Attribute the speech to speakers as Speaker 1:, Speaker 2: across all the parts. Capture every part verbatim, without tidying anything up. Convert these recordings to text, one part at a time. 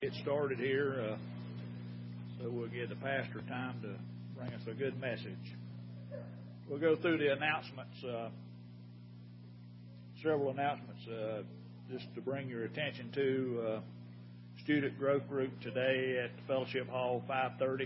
Speaker 1: Get started here, uh, so we'll give the pastor time to bring us a good message. We'll go through the announcements, uh, several announcements, uh, just to bring your attention to uh, student growth group today at the Fellowship Hall, five thirty.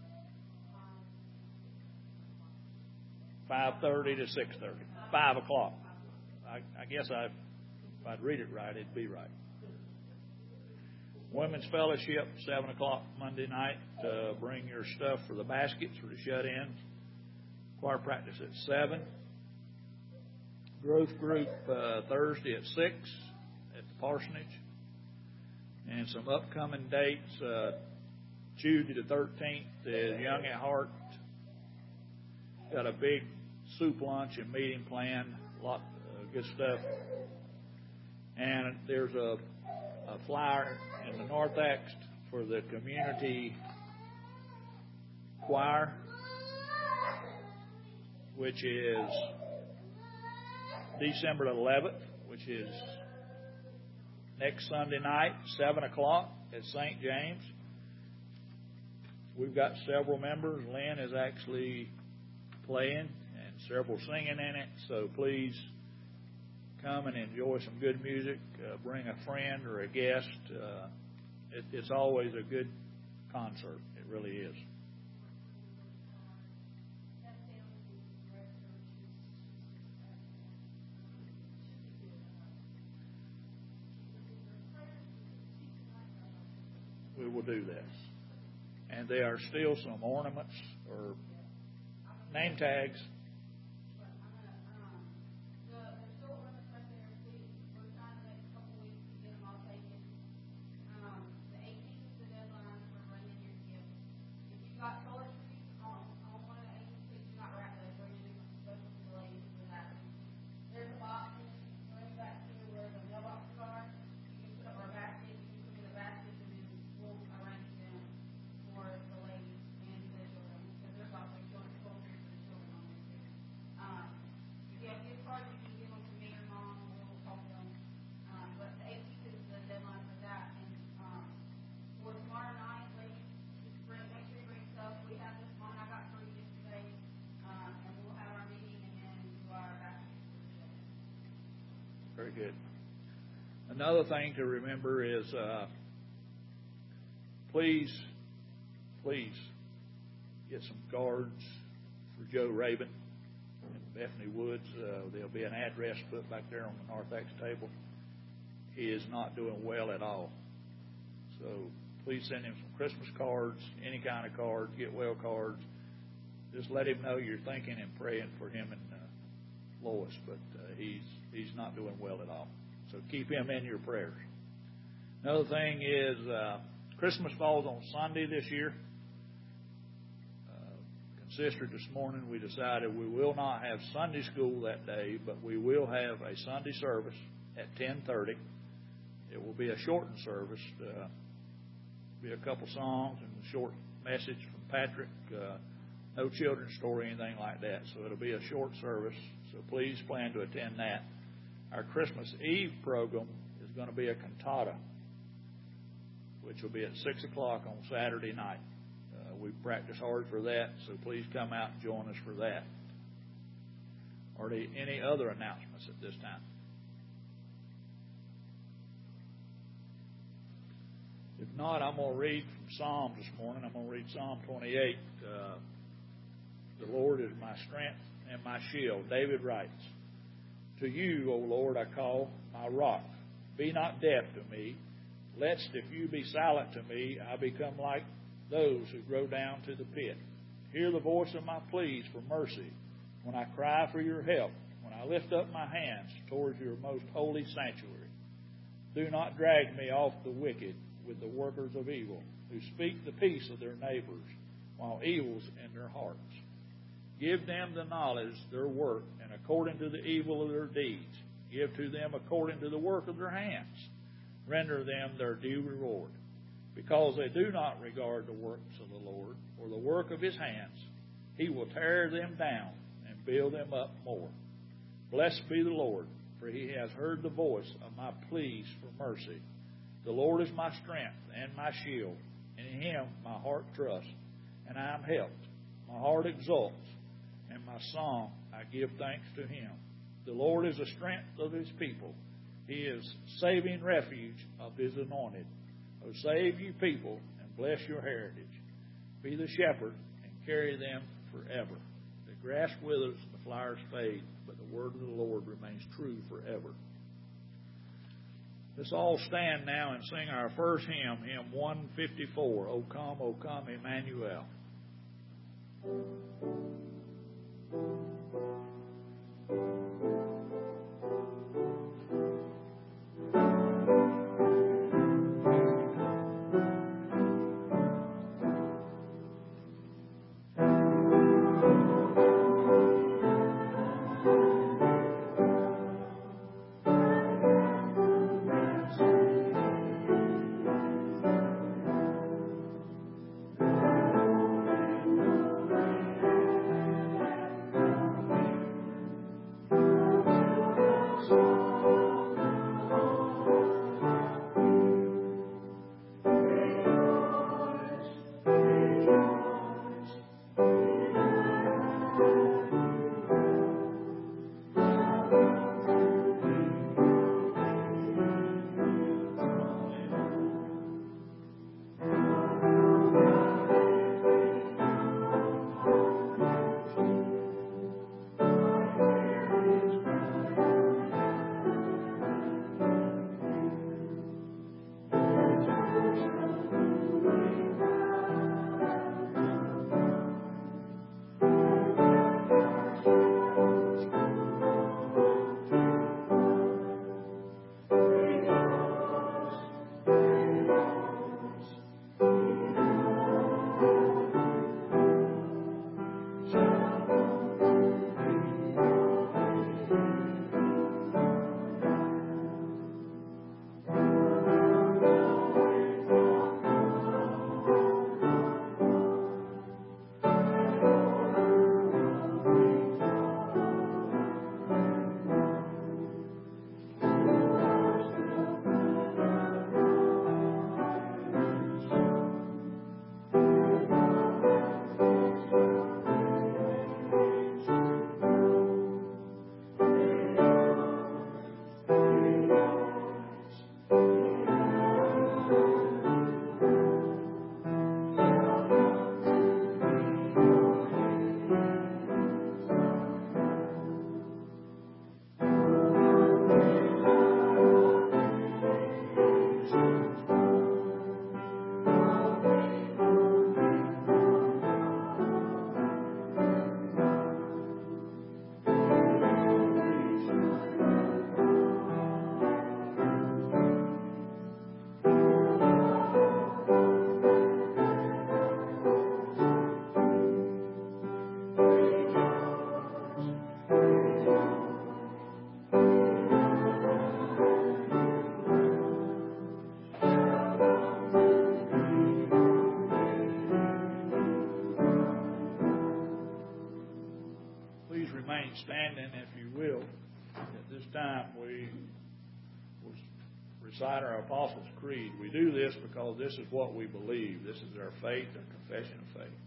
Speaker 1: five thirty to six thirty. five o'clock. I, I guess I, if I'd read it right, it'd be right. Women's Fellowship, seven o'clock Monday night. Uh, bring your stuff for the baskets for the shut-ins. Choir practice at seven. Growth group uh, Thursday at six at the parsonage. And some upcoming dates. Uh, Tuesday the thirteenth is Young at Heart. Got a big soup lunch and meeting planned. A lot of good stuff. And there's a, a flyer in the North Act for the community choir, which is December eleventh, which is next Sunday night, seven o'clock at Saint James. We've got several members. Lynn is actually playing and several singing in it, so please come and enjoy some good music. Uh, bring a friend or a guest. Uh, it, it's always a good concert. It really is. We will do that. And there are still some ornaments or name tags. Very good. Another thing to remember is uh, please, please get some cards for Joe Raven in Bethany Woods. Uh, there'll be an address put back there on the North Axe table. He is not doing well at all. So please send him some Christmas cards, any kind of cards, get well cards. Just let him know you're thinking and praying for him and uh, Lois, but uh, he's he's not doing well at all. So keep him in your prayers. Another thing is uh, Christmas falls on Sunday this year. Uh, considered this morning, we decided we will not have Sunday school that day, but we will have a Sunday service at ten thirty. It will be a shortened service. Uh, be a couple songs and a short message from Patrick. Uh, no children's story, anything like that. So it'll be a short service. So please plan to attend that. Our Christmas Eve program is going to be a cantata, which will be at six o'clock on Saturday night. Uh, we practice hard for that, so please come out and join us for that. Are there any other announcements at this time? If not, I'm going to read from Psalms this morning. I'm going to read Psalm twenty-eight. Uh, the Lord is my strength and my shield. David writes, to you, O Lord, I call, my rock. Be not deaf to me, lest if you be silent to me, I become like those who go down to the pit. Hear the voice of my pleas for mercy when I cry for your help, when I lift up my hands towards your most holy sanctuary. Do not drag me off the wicked with the workers of evil, who speak the peace of their neighbors, while evil's in their hearts. Give them the knowledge of their work, and according to the evil of their deeds. Give to them according to the work of their hands. Render them their due reward. Because they do not regard the works of the Lord, or the work of his hands, he will tear them down and build them up more. Blessed be the Lord, for he has heard the voice of my pleas for mercy. The Lord is my strength and my shield, and in Him my heart trusts, and I am helped. My heart exults, and my song I give thanks to Him. The Lord is the strength of His people. He is saving refuge of His anointed. Oh, save you people, and bless your heritage. Be the shepherd, and carry them forever. The grass withers, and the flowers fade, but the word of the Lord remains true forever. Let's all stand now and sing our first hymn, hymn one fifty-four, O come, O come, Emmanuel. Standing, if you will. At this time, we will recite our Apostles' Creed. We do this because this is what we believe. This is our faith, our confession of faith.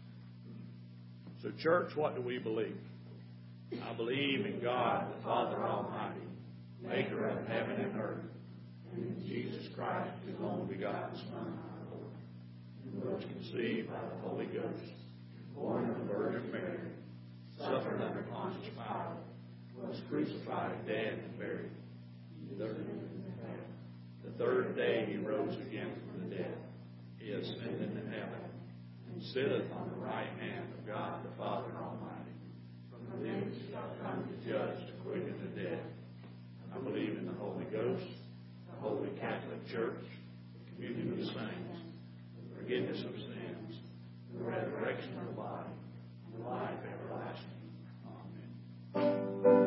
Speaker 1: So, church, what do we believe? I believe in God, the Father Almighty, maker of heaven and earth, and in Jesus Christ, His only begotten Son, our Lord, who was conceived by the Holy Ghost, born of the Virgin Mary, suffered under Pontius Pilate, was crucified, dead, and buried. He descended into hell. The third day He rose again from the dead. He ascended into heaven, and sitteth on the right hand of God the Father Almighty. From thence He shall come to judge the quick and the dead. I believe in the Holy Ghost, the Holy Catholic Church, the communion of the saints, the forgiveness of sins, the resurrection of the body, and life everlasting. Amen.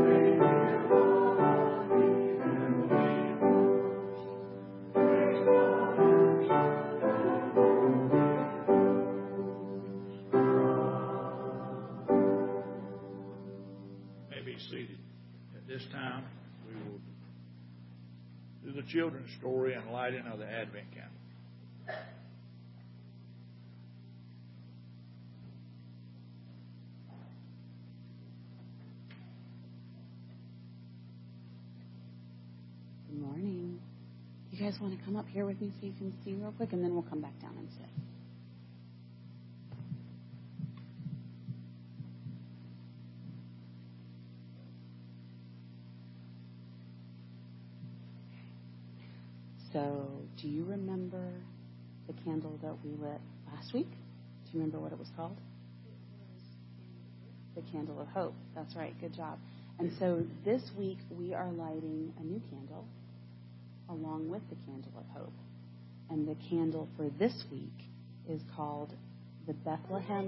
Speaker 1: Praise the children's story and lighting of the Advent candle.
Speaker 2: Good morning. You guys want to come up here with me so you can see real quick, and then we'll come back down and sit. So, do you remember the candle that we lit last week? Do you remember what it was called? The Candle of Hope. That's right. Good job. And so this week we are lighting a new candle along with the Candle of Hope. And the candle for this week is called the Bethlehem.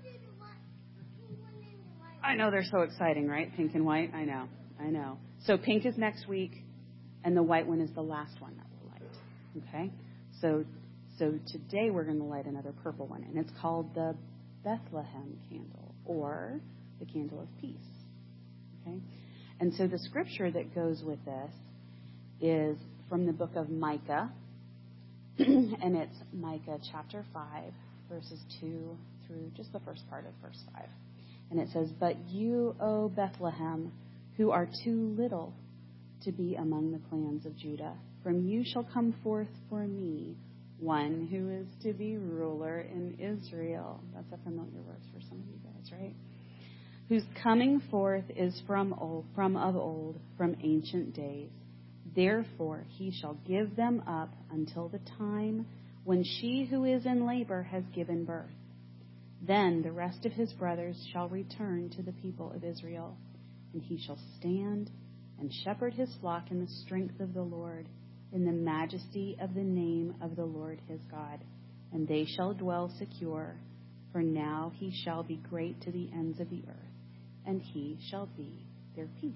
Speaker 2: I know, they're so exciting, right? Pink and white. I know. I know. So pink is next week, and the white one is the last one that we'll light. Okay? So so today we're going to light another purple one, and it's called the Bethlehem candle, or the Candle of Peace. Okay? And so the scripture that goes with this is from the book of Micah, and it's Micah chapter five, verses two through just the first part of verse five. And it says, "But you, O Bethlehem, who are too little to be among the clans of Judah, from you shall come forth for me one who is to be ruler in Israel." That's a familiar verse for some of you guys, right? "Whose coming forth is from old, from of old, from ancient days. Therefore he shall give them up until the time when she who is in labor has given birth. Then the rest of his brothers shall return to the people of Israel, and he shall stand and shepherd his flock in the strength of the Lord, in the majesty of the name of the Lord his God. And they shall dwell secure, for now he shall be great to the ends of the earth, and he shall be their peace."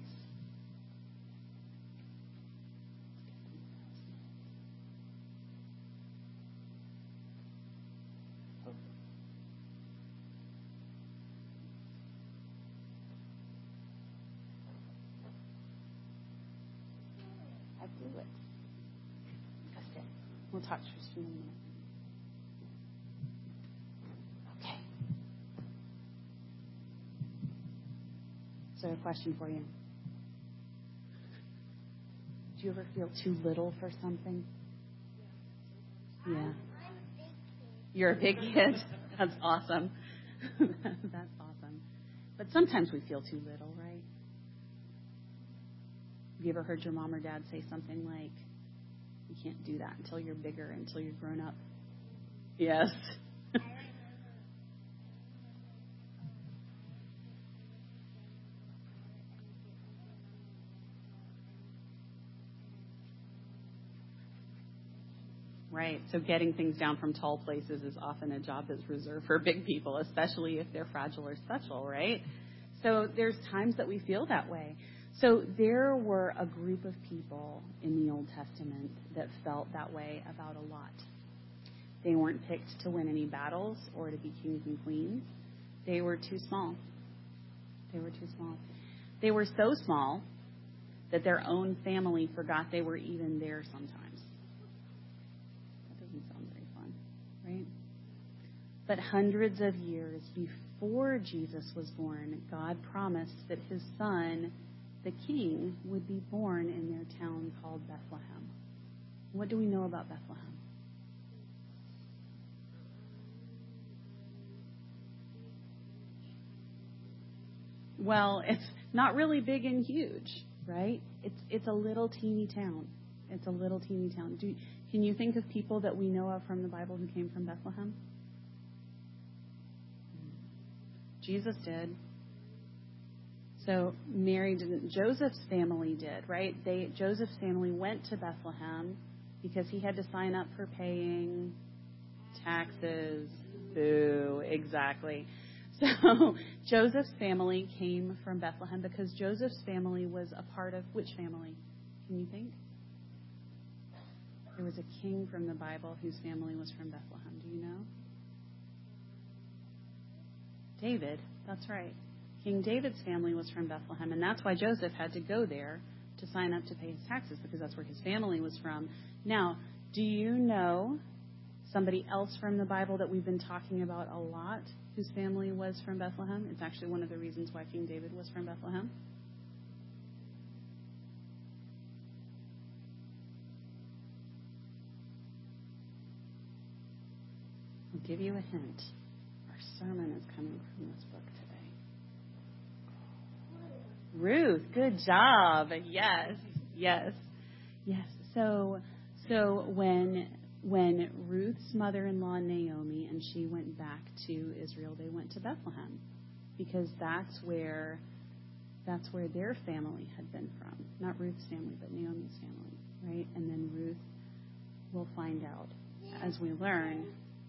Speaker 2: I blew it. Let's sit. We'll talk just in a minute. Okay. So, a question for you. Do you ever feel too little for something? Yeah. You're a big kid. That's awesome. That's awesome. But sometimes we feel too little, right? Have you ever heard your mom or dad say something like, "You can't do that until you're bigger, until you're grown up"? Yes. Right. So getting things down from tall places is often a job that's reserved for big people, especially if they're fragile or special, right? So there's times that we feel that way. So there were a group of people in the Old Testament that felt that way about a lot. They weren't picked to win any battles or to be kings and queens. They were too small. They were too small. They were so small that their own family forgot they were even there sometimes. That doesn't sound very fun, right? But hundreds of years before Jesus was born, God promised that his son, the king, would be born in their town called Bethlehem. What do we know about Bethlehem? Well, it's not really big and huge, right? It's it's a little teeny town. It's a little teeny town. Do, can you think of people that we know of from the Bible who came from Bethlehem? Jesus did. So Mary didn't. Joseph's family did, right? They Joseph's family went to Bethlehem because he had to sign up for paying taxes. Boo, exactly. So Joseph's family came from Bethlehem because Joseph's family was a part of which family? Can you think? There was a king from the Bible whose family was from Bethlehem. Do you know? David. That's right. King David's family was from Bethlehem, and that's why Joseph had to go there to sign up to pay his taxes because that's where his family was from. Now, do you know somebody else from the Bible that we've been talking about a lot whose family was from Bethlehem? It's actually one of the reasons why King David was from Bethlehem. I'll give you a hint. Our sermon is coming from this book today. Ruth, good job. Yes, yes, yes. So, so when when Ruth's mother-in-law Naomi and she went back to Israel, they went to Bethlehem because that's where that's where their family had been from. Not Ruth's family, but Naomi's family, right? And then Ruth, we'll find out as we learn.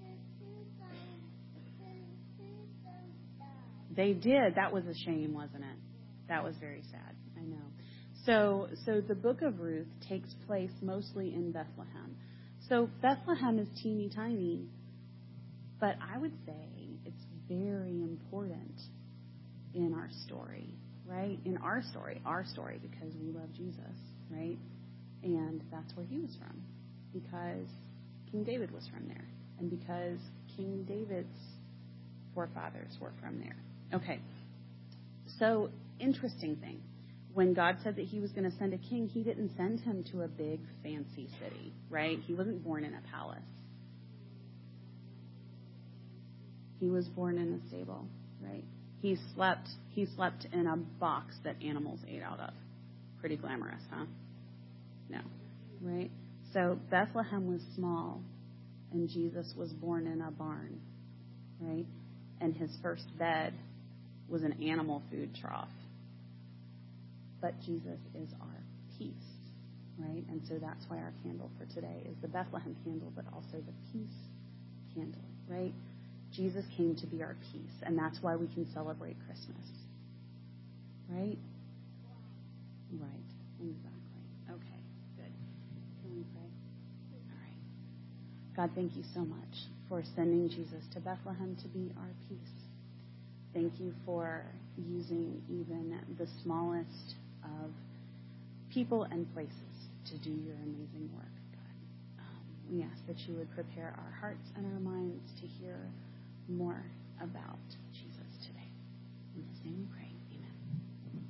Speaker 2: They did. That was a shame, wasn't it? That was very sad. I know. So, so the book of Ruth takes place mostly in Bethlehem. So Bethlehem is teeny tiny, but I would say it's very important in our story, right? In our story, our story, because we love Jesus, right? And that's where he was from, because King David was from there, and because King David's forefathers were from there. Okay, so interesting thing. When God said that he was going to send a king, he didn't send him to a big, fancy city, right? He wasn't born in a palace. He was born in a stable, right? He slept, he slept in a box that animals ate out of. Pretty glamorous, huh? No, right? So Bethlehem was small, and Jesus was born in a barn, right? And his first bed was an animal food trough. But Jesus is our peace, right? And so that's why our candle for today is the Bethlehem candle, but also the peace candle, right? Jesus came to be our peace, and that's why we can celebrate Christmas, right? Right, exactly. Okay, good. Can we pray? All right. God, thank you so much for sending Jesus to Bethlehem to be our peace. Thank you for using even the smallest of people and places to do your amazing work, God. Um, we ask that you would prepare our hearts and our minds to hear more about Jesus today. In his name we pray. Amen.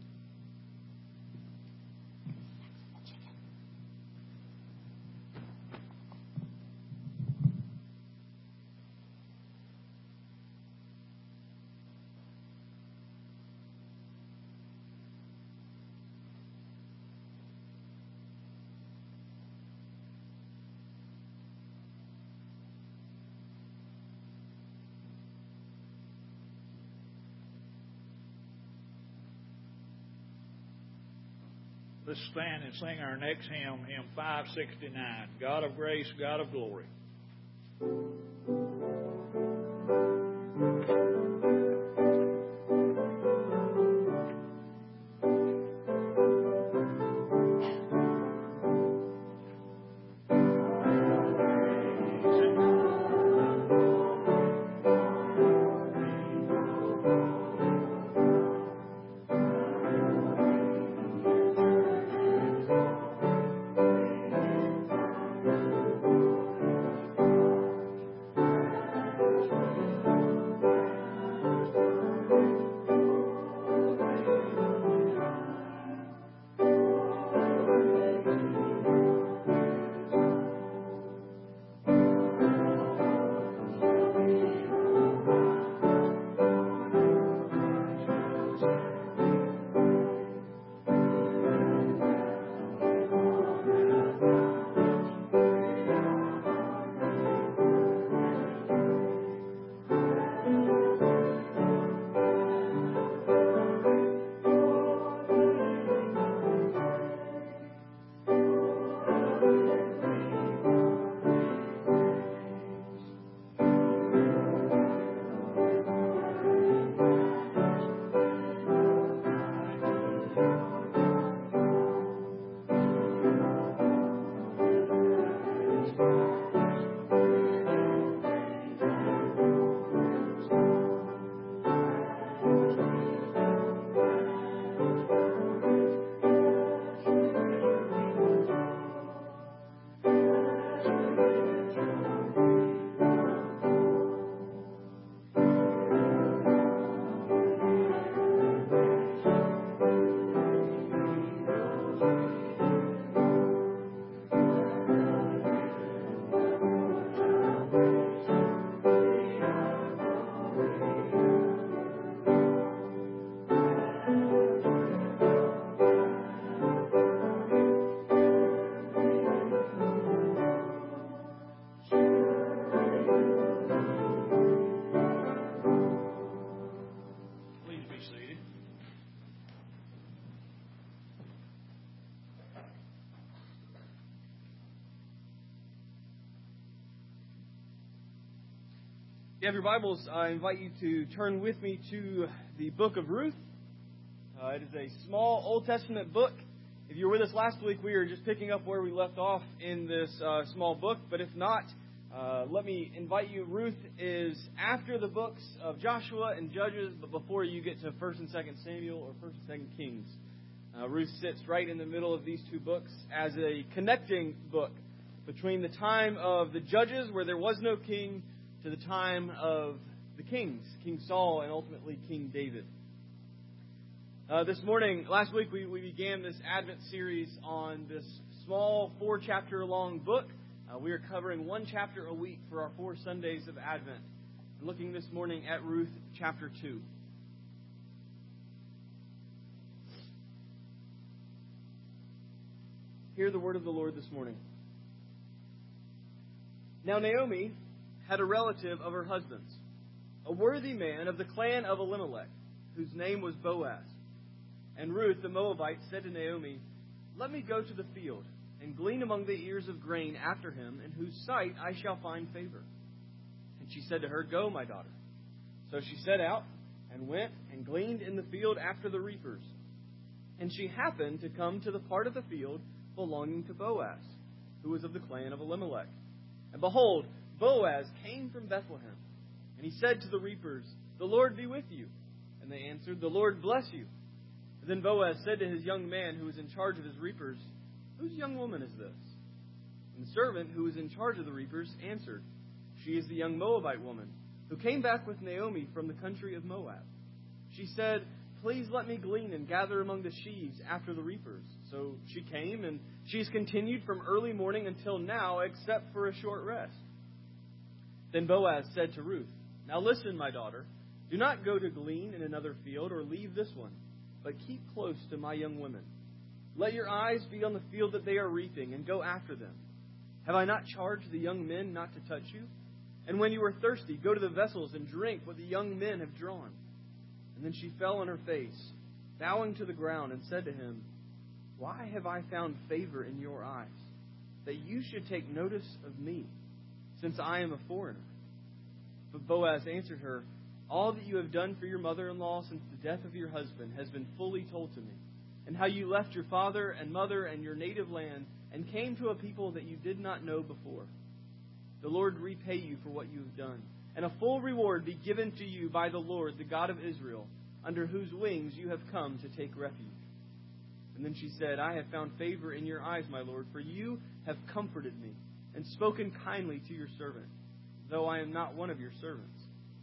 Speaker 1: Let's stand and sing our next hymn, hymn five sixty-nine, God of Grace, God of Glory.
Speaker 3: If you have your Bibles, I invite you to turn with me to the book of Ruth. Uh, it is a small Old Testament book. If you were with us last week, we were just picking up where we left off in this uh, small book. But if not, uh, let me invite you. Ruth is after the books of Joshua and Judges, but before you get to First and Second Samuel or First and Second Kings. Uh, Ruth sits right in the middle of these two books as a connecting book between the time of the Judges, where there was no king, to the time of the kings, King Saul and ultimately King David. Uh, this morning, last week, we, we began this Advent series on this small four-chapter-long book. Uh, we are covering one chapter a week for our four Sundays of Advent. And looking this morning at Ruth chapter two. Hear the word of the Lord this morning. Now Naomi had a relative of her husband's, a worthy man of the clan of Elimelech, whose name was Boaz. And Ruth the Moabite said to Naomi, "Let me go to the field and glean among the ears of grain after him, in whose sight I shall find favor." And she said to her, "Go, my daughter." So she set out and went and gleaned in the field after the reapers. And she happened to come to the part of the field belonging to Boaz, who was of the clan of Elimelech. And behold, Boaz came from Bethlehem, and he said to the reapers, "The Lord be with you." And they answered, "The Lord bless you." And then Boaz said to his young man who was in charge of his reapers, "Whose young woman is this?" And the servant who was in charge of the reapers answered, "She is the young Moabite woman, who came back with Naomi from the country of Moab. She said, 'Please let me glean and gather among the sheaves after the reapers.' So she came, and she has continued from early morning until now, except for a short rest." Then Boaz said to Ruth, "Now listen, my daughter, do not go to glean in another field or leave this one, but keep close to my young women. Let your eyes be on the field that they are reaping, and go after them. Have I not charged the young men not to touch you? And when you are thirsty, go to the vessels and drink what the young men have drawn." And then she fell on her face, bowing to the ground, and said to him, "Why have I found favor in your eyes, that you should take notice of me, since I am a foreigner?" But Boaz answered her, "All that you have done for your mother-in-law since the death of your husband has been fully told to me, and how you left your father and mother and your native land and came to a people that you did not know before. The Lord repay you for what you have done, and a full reward be given to you by the Lord, the God of Israel, under whose wings you have come to take refuge." And then she said, "I have found favor in your eyes, my Lord, for you have comforted me and spoken kindly to your servant, though I am not one of your servants."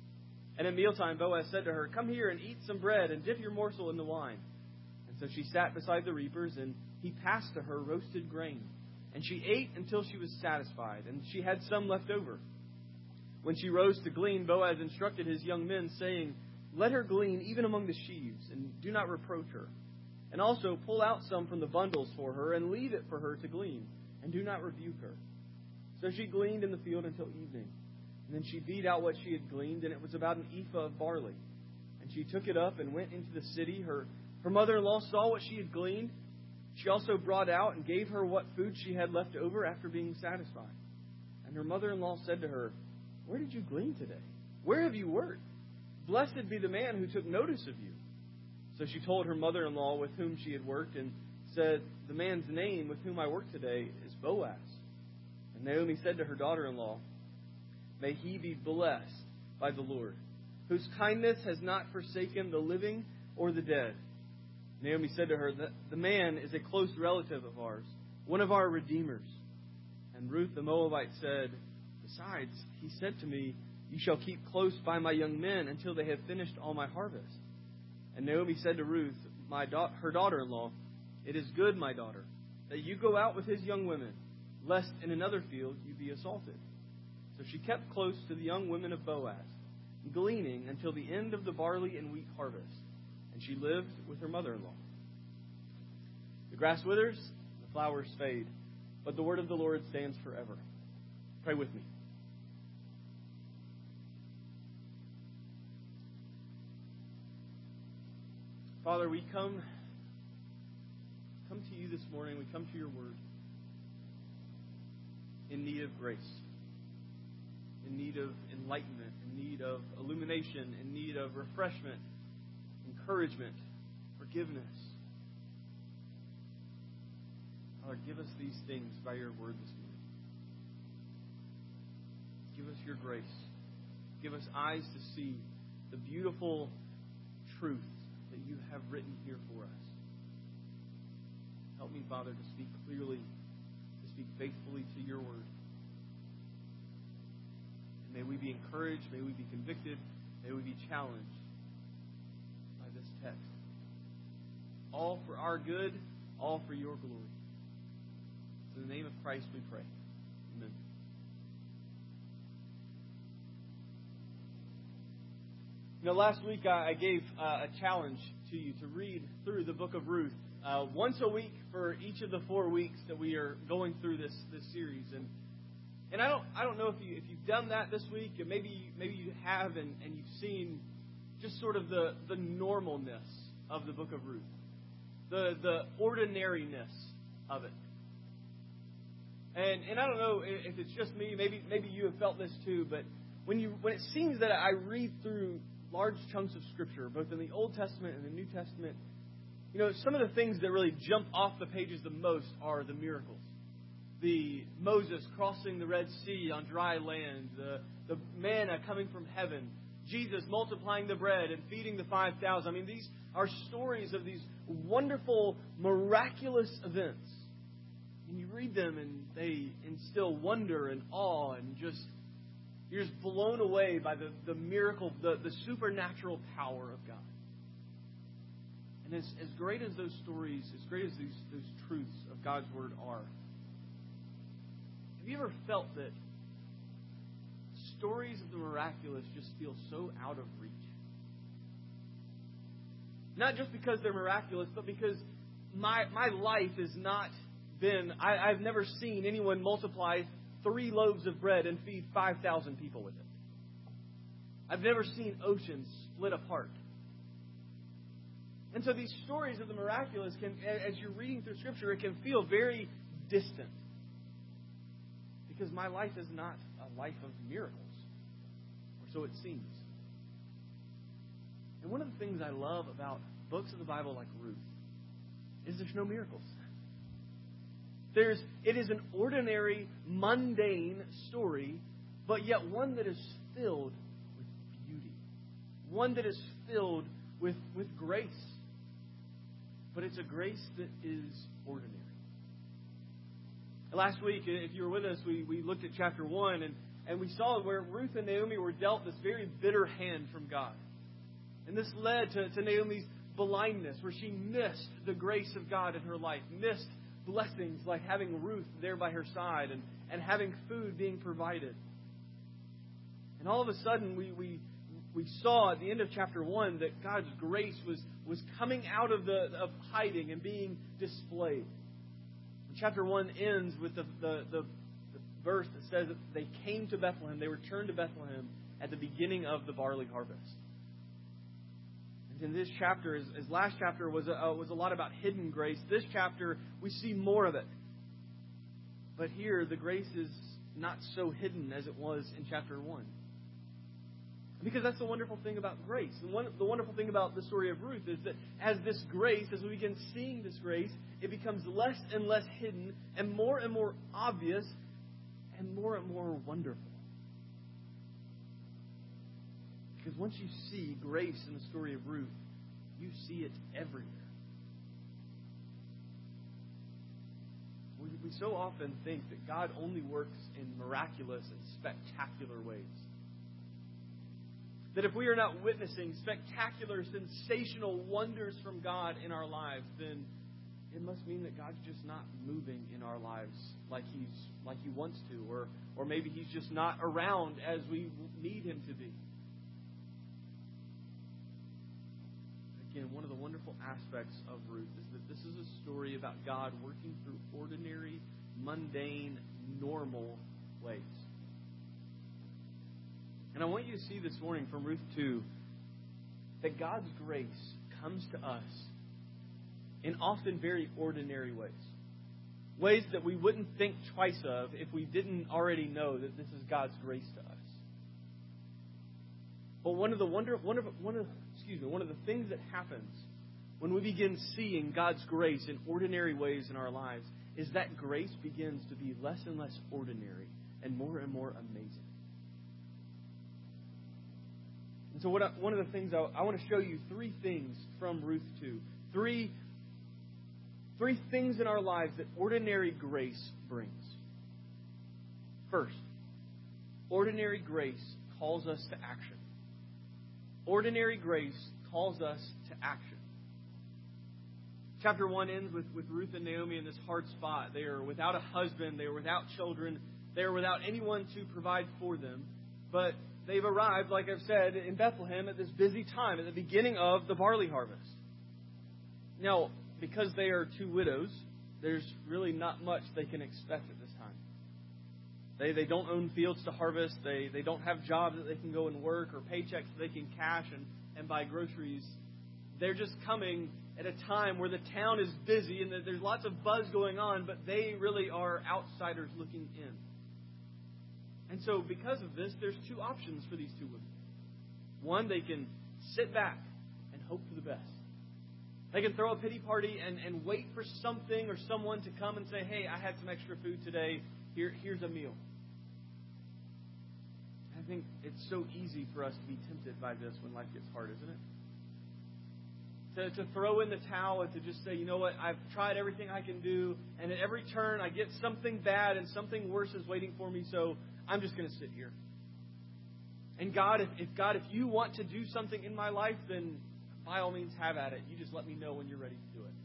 Speaker 3: And at mealtime Boaz said to her, "Come here and eat some bread and dip your morsel in the wine." And so she sat beside the reapers, and he passed to her roasted grain. And she ate until she was satisfied, and she had some left over. When she rose to glean, Boaz instructed his young men, saying, "Let her glean even among the sheaves, and do not reproach her. And also pull out some from the bundles for her, and leave it for her to glean, and do not rebuke her." So she gleaned in the field until evening. And then she beat out what she had gleaned, and it was about an ephah of barley. And she took it up and went into the city. Her, her mother-in-law saw what she had gleaned. She also brought out and gave her what food she had left over after being satisfied. And her mother-in-law said to her, "Where did you glean today? Where have you worked? Blessed be the man who took notice of you." So she told her mother-in-law with whom she had worked, and said, "The man's name with whom I work today is Boaz." And Naomi said to her daughter-in-law, "May he be blessed by the Lord, whose kindness has not forsaken the living or the dead." Naomi said to her, "The man is a close relative of ours, one of our redeemers." And Ruth the Moabite said, "Besides, he said to me, 'You shall keep close by my young men until they have finished all my harvest.'" And Naomi said to Ruth, my da- her daughter-in-law, "It is good, my daughter, that you go out with his young women, lest in another field you be assaulted." So she kept close to the young women of Boaz, gleaning until the end of the barley and wheat harvest. And she lived with her mother-in-law. The grass withers, the flowers fade, but the word of the Lord stands forever. Pray with me. Father, we come, come to you this morning. We come to your word in need of grace, in need of enlightenment, in need of illumination, in need of refreshment, encouragement, forgiveness. Lord, give us these things by your word this morning. Give us your grace. Give us eyes to see the beautiful truth that you have written here for us. Help me, Father, to speak clearly, to speak faithfully to your word. And may we be encouraged, may we be convicted, may we be challenged by this text. All for our good, all for your glory. In the name of Christ we pray. Amen. You know, last week I gave uh, a challenge to you to read through the book of Ruth uh, once a week for each of the four weeks that we are going through this this series. And and I don't I don't know if you if you've done that this week, and maybe maybe you have, and, and you've seen just sort of the the normalness of the book of Ruth, the the ordinariness of it. And and I don't know if it's just me. Maybe maybe you have felt this too. But when you when it seems that I read through large chunks of Scripture, both in the Old Testament and the New Testament, you know, some of the things that really jump off the pages the most are the miracles. The Moses crossing the Red Sea on dry land, the the manna coming from heaven, Jesus multiplying the bread and feeding the five thousand. I mean, these are stories of these wonderful, miraculous events. And you read them and they instill wonder and awe, and just you're just blown away by the, the miracle, the, the supernatural power of God. And as, as great as those stories, as great as these those truths of God's Word are, have you ever felt that stories of the miraculous just feel so out of reach? Not just because they're miraculous, but because my my life is not been, I, I've never seen anyone multiply three loaves of bread and feed five thousand people with it. I've never seen oceans split apart. And so these stories of the miraculous can, as you're reading through Scripture, it can feel very distant. Because my life is not a life of miracles. Or so it seems. And one of the things I love about books of the Bible like Ruth is there's no miracles. There's, it is an ordinary, mundane story, but yet one that is filled with beauty. One that is filled with, with grace. But it's a grace that is ordinary. Last week, if you were with us, we, we looked at chapter one, and, and we saw where Ruth and Naomi were dealt this very bitter hand from God. And this led to, to Naomi's blindness, where she missed the grace of God in her life, missed blessings like having Ruth there by her side and, and having food being provided. And all of a sudden, we, we we saw at the end of chapter one that God's grace was, was coming out of the of hiding and being displayed. And chapter one ends with the, the, the, the verse that says that they came to Bethlehem, they returned to Bethlehem at the beginning of the barley harvest. In this chapter, as, as last chapter was a, uh, was a lot about hidden grace, this chapter we see more of it. But here, the grace is not so hidden as it was in chapter one. Because that's the wonderful thing about grace. The, one, the wonderful thing about the story of Ruth is that as this grace, as we begin seeing this grace, it becomes less and less hidden and more and more obvious and more and more wonderful. Because once you see grace in the story of Ruth, you see it everywhere. We, we so often think that God only works in miraculous and spectacular ways. That if we are not witnessing spectacular, sensational wonders from God in our lives, then it must mean that God's just not moving in our lives like He's like He wants to, or or maybe He's just not around as we need Him to be. Again, one of the wonderful aspects of Ruth is that this is a story about God working through ordinary, mundane, normal ways. And I want you to see this morning from Ruth two that God's grace comes to us in often very ordinary ways. Ways that we wouldn't think twice of if we didn't already know that this is God's grace to us. But one of the wonder, one of one of excuse me, one of the things that happens when we begin seeing God's grace in ordinary ways in our lives is that grace begins to be less and less ordinary and more and more amazing. And so what I, one of the things I, I want to show you three things from Ruth two. Three, three things in our lives that ordinary grace brings. First, ordinary grace calls us to action. Ordinary grace calls us to action. Chapter one ends with, with Ruth and Naomi in this hard spot. They are without a husband. They are without children. They are without anyone to provide for them. But they've arrived, like I've said, in Bethlehem at this busy time, at the beginning of the barley harvest. Now, because they are two widows, there's really not much they can expect at this time. They they don't own fields to harvest. They they don't have jobs that they can go and work or paychecks that they can cash and, and buy groceries. They're just coming at a time where the town is busy and there's lots of buzz going on, but they really are outsiders looking in. And so because of this, there's two options for these two women. One, they can sit back and hope for the best. They can throw a pity party and, and wait for something or someone to come and say, hey, I had some extra food today. Here, here's a meal. I think it's so easy for us to be tempted by this when life gets hard, isn't it? To, to throw in the towel and to just say, you know what, I've tried everything I can do, and at every turn I get something bad and something worse is waiting for me, so I'm just going to sit here. And God, if, if God, if you want to do something in my life, then by all means have at it. You just let me know when you're ready to do it.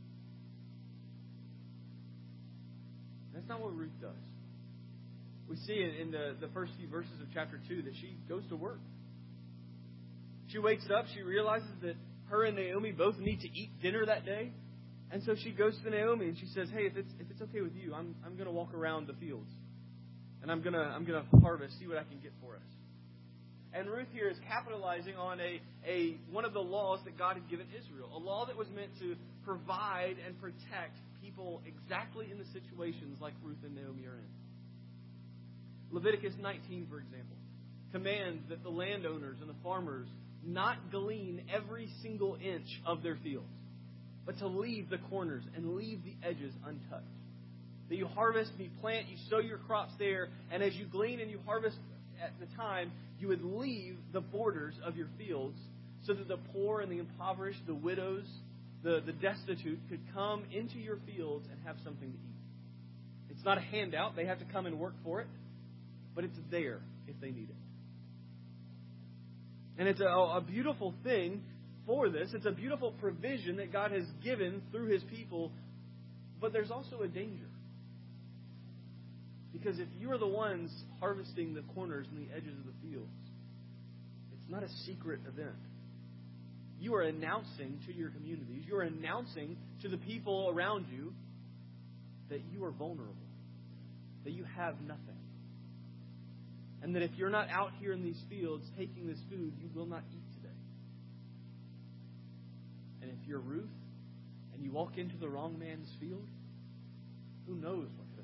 Speaker 3: That's not what Ruth does. We see in, in the, the first few verses of chapter two that she goes to work. She wakes up, she realizes that her and Naomi both need to eat dinner that day. And so she goes to Naomi and she says, hey, if it's if it's okay with you, I'm I'm gonna walk around the fields. And I'm gonna I'm gonna harvest, see what I can get for us. And Ruth here is capitalizing on a, a one of the laws that God had given Israel. A law that was meant to provide and protect people exactly in the situations like Ruth and Naomi are in. Leviticus nineteen, for example, commands that the landowners and the farmers not glean every single inch of their fields, but to leave the corners and leave the edges untouched. That you harvest, you plant, you sow your crops there, and as you glean and you harvest at the time, you would leave the borders of your fields so that the poor and the impoverished, the widows, the, the destitute could come into your fields and have something to eat. It's not a handout. They have to come and work for it, but it's there if they need it. And it's a, a beautiful thing for this. It's a beautiful provision that God has given through His people. But there's also a danger. Because if you are the ones harvesting the corners and the edges of the fields, it's not a secret event. You are announcing to your communities, you are announcing to the people around you that you are vulnerable, that you have nothing. And that if you're not out here in these fields taking this food, you will not eat today. And if you're Ruth and you walk into the wrong man's field, who knows what could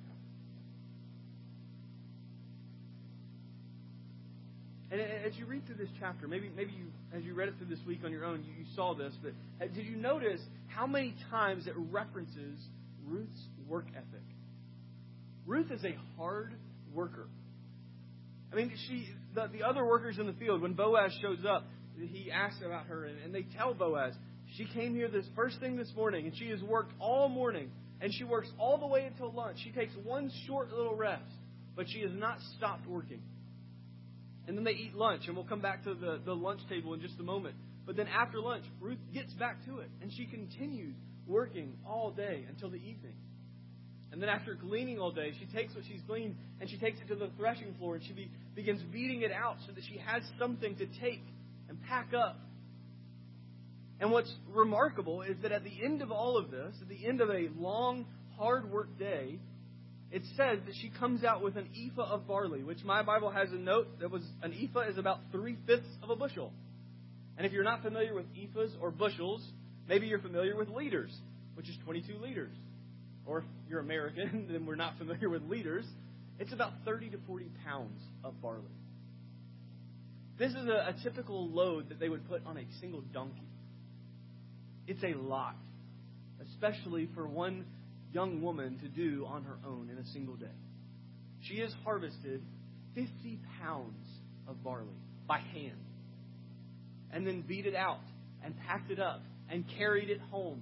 Speaker 3: happen. And as you read through this chapter, maybe maybe you, as you read it through this week on your own, you, you saw this, but did you notice how many times it references Ruth's work ethic? Ruth is a hard worker. I mean, she the, the other workers in the field, when Boaz shows up, he asks about her, and, and they tell Boaz, she came here this first thing this morning, and she has worked all morning, and she works all the way until lunch. She takes one short little rest, but she has not stopped working. And then they eat lunch, and we'll come back to the, the lunch table in just a moment. But then after lunch, Ruth gets back to it, and she continues working all day until the evening. And then after gleaning all day, she takes what she's gleaned and she takes it to the threshing floor and she be, begins beating it out so that she has something to take and pack up. And what's remarkable is that at the end of all of this, at the end of a long, hard work day, it says that she comes out with an ephah of barley, which my Bible has a note that was an ephah is about three-fifths of a bushel. And if you're not familiar with ephahs or bushels, maybe you're familiar with liters, which is twenty-two liters. Or if you're American, then we're not familiar with liters. It's about thirty to forty pounds of barley. This is a, a typical load that they would put on a single donkey. It's a lot, especially for one young woman to do on her own in a single day. She has harvested fifty pounds of barley by hand, and then beat it out and packed it up and carried it home.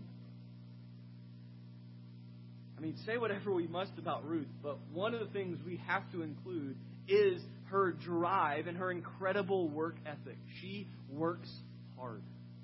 Speaker 3: I mean, say whatever we must about Ruth, but one of the things we have to include is her drive and her incredible work ethic. She works hard.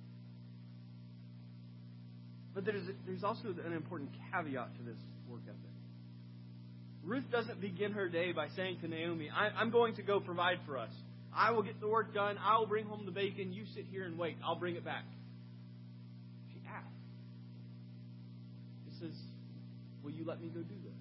Speaker 3: But there's, there's also an important caveat to this work ethic. Ruth doesn't begin her day by saying to Naomi, I, I'm going to go provide for us. I will get the work done. I will bring home the bacon. You sit here and wait. I'll bring it back. She asks. She says, will you let me go do this?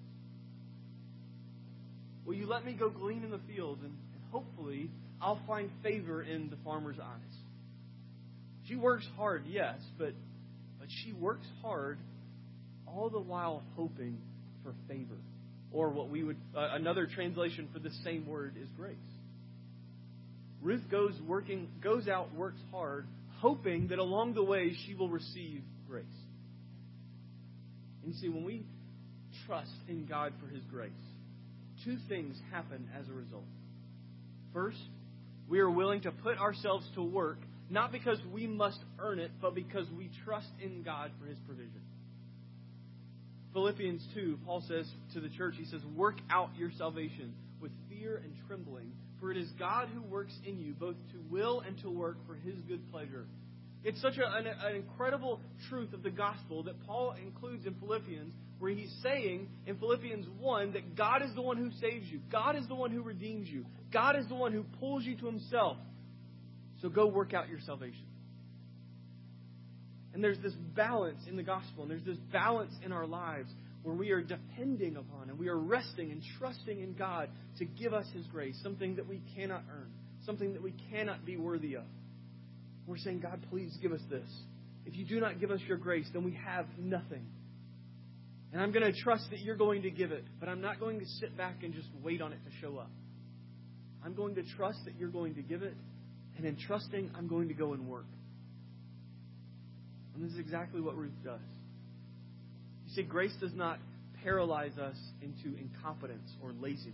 Speaker 3: Will you let me go glean in the field, and, and hopefully I'll find favor in the farmer's eyes? She works hard, yes, but but she works hard all the while hoping for favor. Or what we would, uh, another translation for the same word is grace. Ruth goes working, goes out, works hard, hoping that along the way she will receive grace. And you see, when we trust in God for His grace, two things happen as a result. First, we are willing to put ourselves to work, not because we must earn it, but because we trust in God for His provision. Philippians two, Paul says to the church, he says, work out your salvation with fear and trembling, for it is God who works in you, both to will and to work for His good pleasure. It's such a, an, an incredible truth of the gospel that Paul includes in Philippians, where he's saying in Philippians one that God is the one who saves you. God is the one who redeems you. God is the one who pulls you to Himself. So go work out your salvation. And there's this balance in the gospel, and there's this balance in our lives where we are depending upon and we are resting and trusting in God to give us His grace, something that we cannot earn, something that we cannot be worthy of. We're saying, God, please give us this. If you do not give us your grace, then we have nothing. And I'm going to trust that you're going to give it, but I'm not going to sit back and just wait on it to show up. I'm going to trust that you're going to give it, and in trusting, I'm going to go and work. And this is exactly what Ruth does. You see, grace does not paralyze us into incompetence or laziness.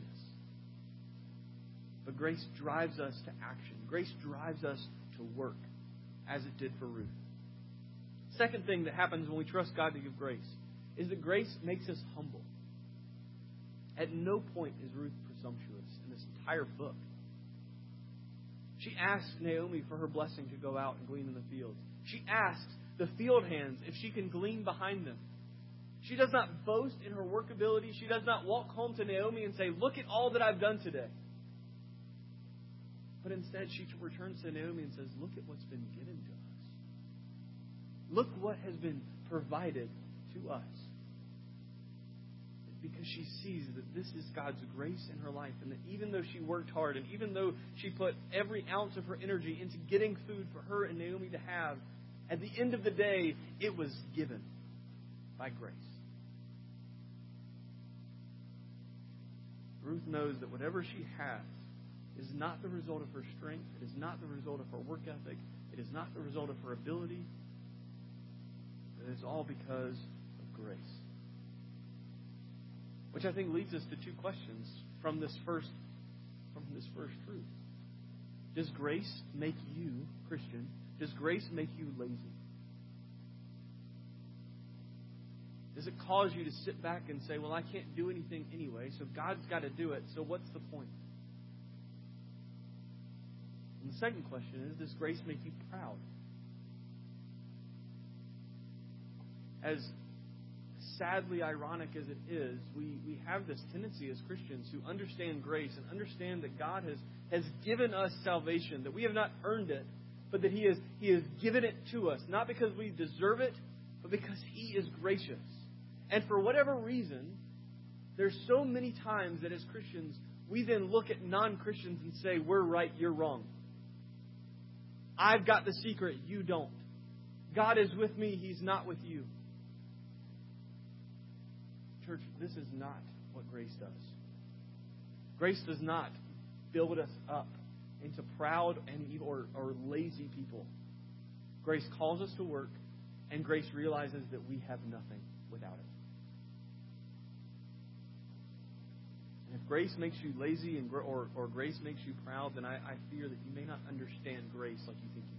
Speaker 3: But grace drives us to action. Grace drives us to work, as it did for Ruth. Second thing that happens when we trust God to give grace is that grace makes us humble. At no point is Ruth presumptuous in this entire book. She asks Naomi for her blessing to go out and glean in the fields. She asks the field hands if she can glean behind them. She does not boast in her work ability. She does not walk home to Naomi and say, look at all that I've done today. But instead, she returns to Naomi and says, look at what's been given to us. Look what has been provided to us. Because she sees that this is God's grace in her life, and that even though she worked hard, and even though she put every ounce of her energy into getting food for her and Naomi to have, at the end of the day, it was given by grace. Ruth knows that whatever she has is not the result of her strength. It is not the result of her work ethic. It is not the result of her ability. It is all because of grace. Which I think leads us to two questions from this first, from this first truth. Does grace make you, Christian, does grace make you lazy? Does it cause you to sit back and say, well, I can't do anything anyway, so God's got to do it, so what's the point? And the second question is, does grace make you proud? As sadly ironic as it is, we, we have this tendency as Christians who understand grace and understand that God has, has given us salvation, that we have not earned it, but that He has, He has given it to us, not because we deserve it, but because He is gracious. And for whatever reason, there's so many times that as Christians, we then look at non-Christians and say, we're right, you're wrong. I've got the secret, you don't. God is with me, He's not with you. Church, this is not what grace does. Grace does not build us up into proud and evil or, or lazy people. Grace calls us to work, and grace realizes that we have nothing without it. And if grace makes you lazy and or, or grace makes you proud, then I, I fear that you may not understand grace like you think you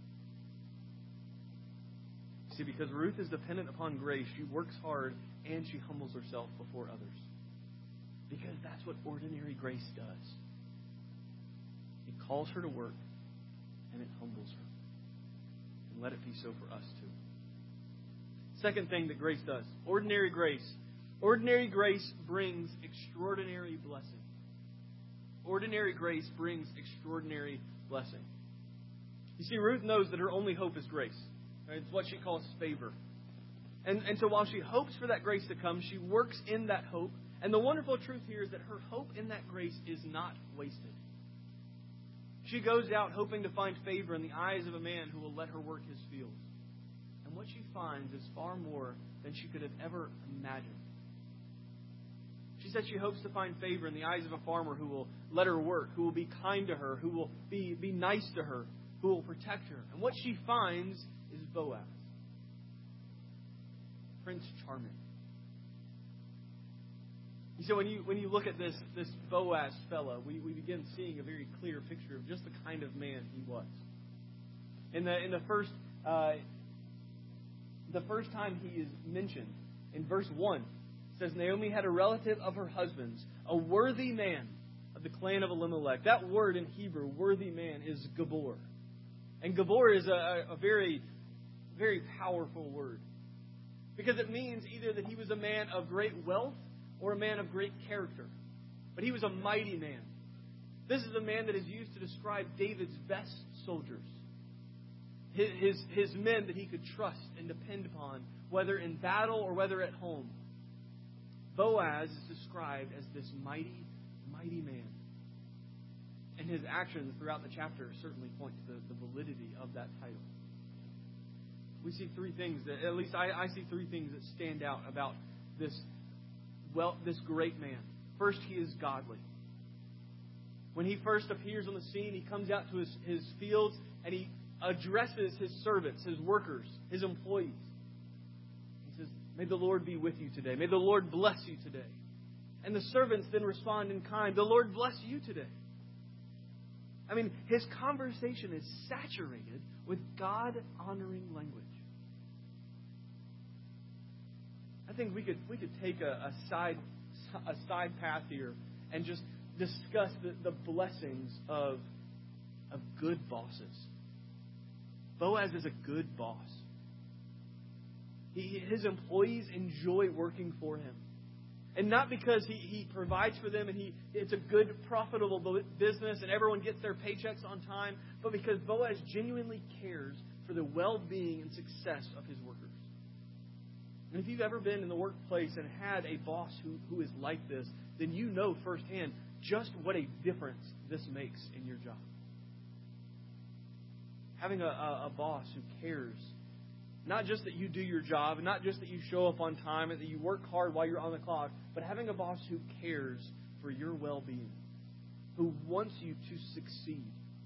Speaker 3: do. See, because Ruth is dependent upon grace, she works hard and she humbles herself before others. Because that's what ordinary grace does. It calls her to work and it humbles her. And let it be so for us too. Second thing that grace does, ordinary grace. Ordinary grace brings extraordinary blessing. Ordinary grace brings extraordinary blessing. You see, Ruth knows that her only hope is grace. Right? It's what she calls favor. And, and so while she hopes for that grace to come, she works in that hope. And the wonderful truth here is that her hope in that grace is not wasted. She goes out hoping to find favor in the eyes of a man who will let her work his fields. And what she finds is far more than she could have ever imagined. She said she hopes to find favor in the eyes of a farmer who will let her work, who will be kind to her, who will be, be nice to her, who will protect her. And what she finds is Boaz, Prince Charming. So when you when you look at this this Boaz fellow, we, we begin seeing a very clear picture of just the kind of man he was. In the in the first uh, the first time he is mentioned in verse one, it says Naomi had a relative of her husband's, a worthy man of the clan of Elimelech. That word in Hebrew, worthy man, is Gabor, and Gabor is a, a very very powerful word because it means either that he was a man of great wealth or a man of great character. But he was a mighty man. This is a man that is used to describe David's best soldiers. His, his, his men that he could trust and depend upon, whether in battle or whether at home. Boaz is described as this mighty, mighty man. And his actions throughout the chapter certainly point to the, the validity of that title. We see three things, that, at least I, I see three things that stand out about this Well, this great man. First, he is godly. When he first appears on the scene, he comes out to his, his fields and he addresses his servants, his workers, his employees. He says, "May the Lord be with you today. May the Lord bless you today." And the servants then respond in kind, "The Lord bless you today." I mean, his conversation is saturated with God-honoring language. I think we could we could take a, a side a side path here and just discuss the, the blessings of of good bosses. Boaz is a good boss. He, his employees enjoy working for him, and not because he, he provides for them and he it's a good profitable business and everyone gets their paychecks on time, but because Boaz genuinely cares for the well-being and success of his workers. And if you've ever been in the workplace and had a boss who, who is like this, then you know firsthand just what a difference this makes in your job. Having a, a, a boss who cares, not just that you do your job, not just that you show up on time and that you work hard while you're on the clock, but having a boss who cares for your well-being, who wants you to succeed.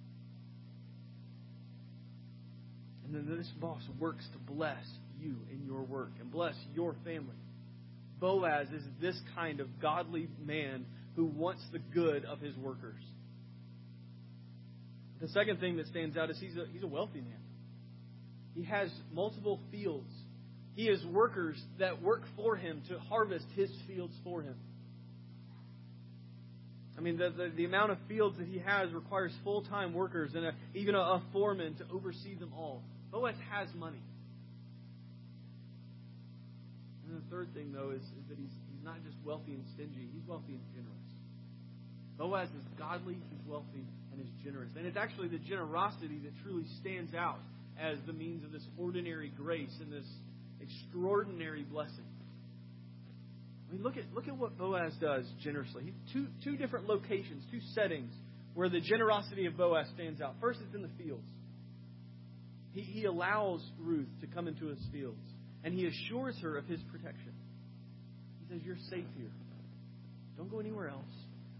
Speaker 3: And then this boss works to bless you in your work and bless your family. Boaz is this kind of godly man who wants the good of his workers. The second thing that stands out is he's a, he's a wealthy man. He has multiple fields. He has workers that work for him to harvest his fields for him. I mean, the, the, the amount of fields that he has requires full-time workers and a, even a, a foreman to oversee them all. Boaz has money. And the third thing, though, is, is that he's, he's not just wealthy and stingy. He's wealthy and generous. Boaz is godly, he's wealthy, and is generous. And it's actually the generosity that truly stands out as the means of this ordinary grace and this extraordinary blessing. I mean, look at look at what Boaz does generously. Two two different locations, two settings where the generosity of Boaz stands out. First, it's in the fields. He, he allows Ruth to come into his fields, and he assures her of his protection. He says, "You're safe here. Don't go anywhere else.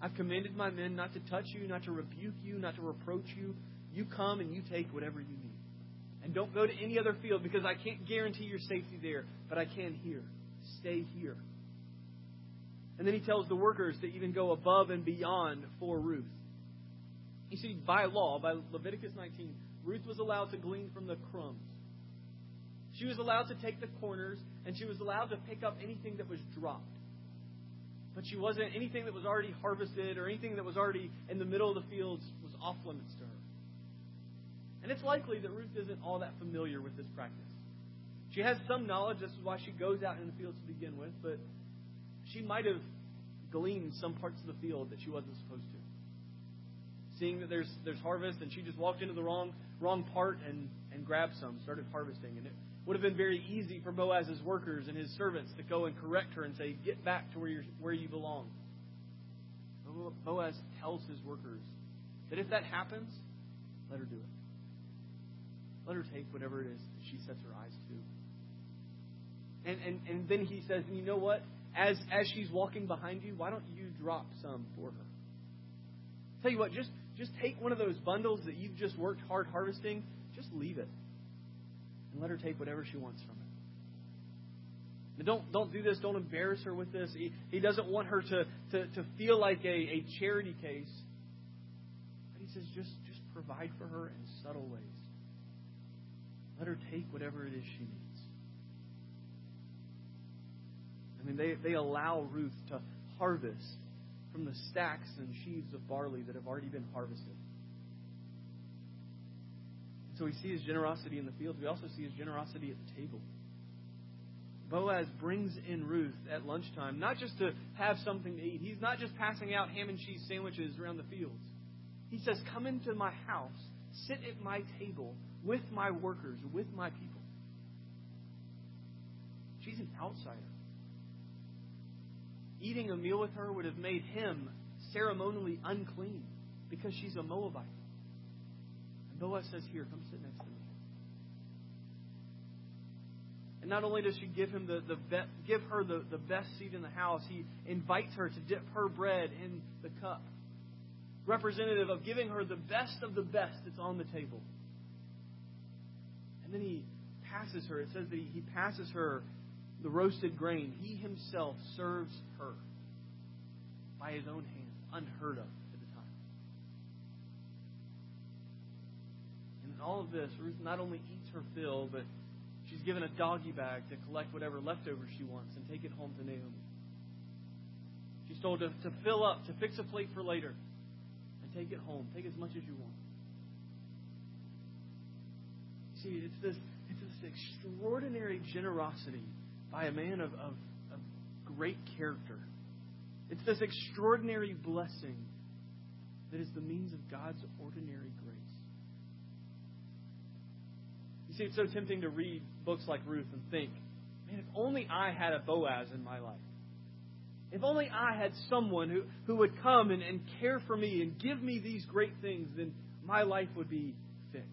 Speaker 3: I've commanded my men not to touch you, not to rebuke you, not to reproach you. You come and you take whatever you need. And don't go to any other field because I can't guarantee your safety there, but I can here. Stay here. And then he tells the workers to even go above and beyond for Ruth. You see, by law, by Leviticus nineteen, Ruth was allowed to glean from the crumbs. She was allowed to take the corners, and she was allowed to pick up anything that was dropped. But she wasn't, anything that was already harvested or anything that was already in the middle of the fields was off limits to her. And it's likely that Ruth isn't all that familiar with this practice. She has some knowledge. This is why she goes out in the fields to begin with. But she might have gleaned some parts of the field that she wasn't supposed to. Seeing that there's there's harvest, and she just walked into the wrong wrong part and, and grabbed some, started harvesting. And it would have been very easy for Boaz's workers and his servants to go and correct her and say, get back to where you're, where you belong. But Boaz tells his workers that if that happens, let her do it. Let her take whatever it is that she sets her eyes to. And, and, and then he says, and you know what? As, as she's walking behind you, why don't you drop some for her? Tell you what, just, just take one of those bundles that you've just worked hard harvesting, just leave it. And let her take whatever she wants from it. Now don't, don't do this. Don't embarrass her with this. He, he doesn't want her to, to, to feel like a, a charity case. But he says, just, just provide for her in subtle ways. Let her take whatever it is she needs. I mean, they, they allow Ruth to harvest from the stacks and sheaves of barley that have already been harvested. And so we see his generosity in the fields. We also see his generosity at the table. Boaz brings in Ruth at lunchtime, not just to have something to eat. He's not just passing out ham and cheese sandwiches around the fields. He says, come into my house, sit at my table with my workers, with my people. She's an outsider. Eating a meal with her would have made him ceremonially unclean because she's a Moabite. And Boaz says, here, come sit next to me. And not only does she give him the, the be- give her the, the best seat in the house, he invites her to dip her bread in the cup. Representative of giving her the best of the best that's on the table. And then he passes her. It says that he, he passes her the roasted grain. He himself serves her by his own hands, unheard of at the time. And in all of this, Ruth not only eats her fill, but she's given a doggy bag to collect whatever leftovers she wants and take it home to Naomi. She's told to, to fill up, to fix a plate for later, and take it home. Take as much as you want. You see, it's this, it's this extraordinary generosity by a man of, of, of great character. It's this extraordinary blessing that is the means of God's ordinary grace. You see, it's so tempting to read books like Ruth and think, man, if only I had a Boaz in my life. If only I had someone who, who would come and, and care for me and give me these great things, then my life would be fixed.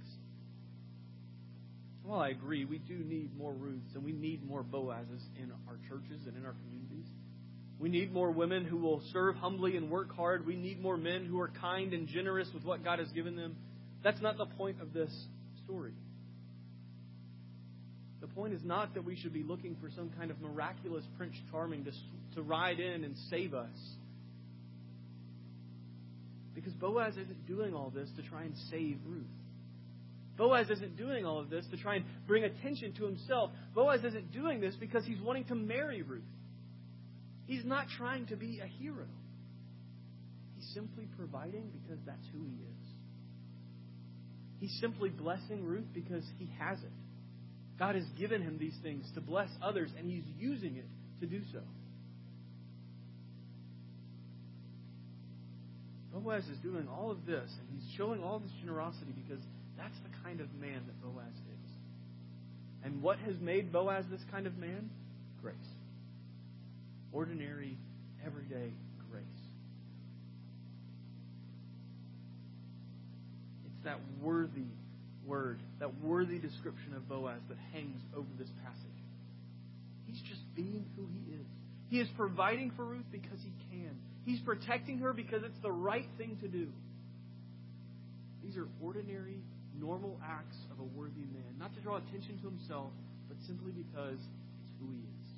Speaker 3: Well, I agree. We do need more Ruths and we need more Boazes in our churches and in our communities. We need more women who will serve humbly and work hard. We need more men who are kind and generous with what God has given them. That's not the point of this story. The point is not that we should be looking for some kind of miraculous Prince Charming to, to ride in and save us. Because Boaz isn't doing all this to try and save Ruth. Boaz isn't doing all of this to try and bring attention to himself. Boaz isn't doing this because he's wanting to marry Ruth. He's not trying to be a hero. He's simply providing because that's who he is. He's simply blessing Ruth because he has it. God has given him these things to bless others, and he's using it to do so. Boaz is doing all of this, and he's showing all this generosity because that's the kind of man that Boaz is. And what has made Boaz this kind of man? Grace. Ordinary, everyday grace. It's that worthy word, that worthy description of Boaz that hangs over this passage. He's just being who he is. He is providing for Ruth because he can. He's protecting her because it's the right thing to do. These are ordinary, normal acts of a worthy man. Not to draw attention to himself, but simply because it's who he is.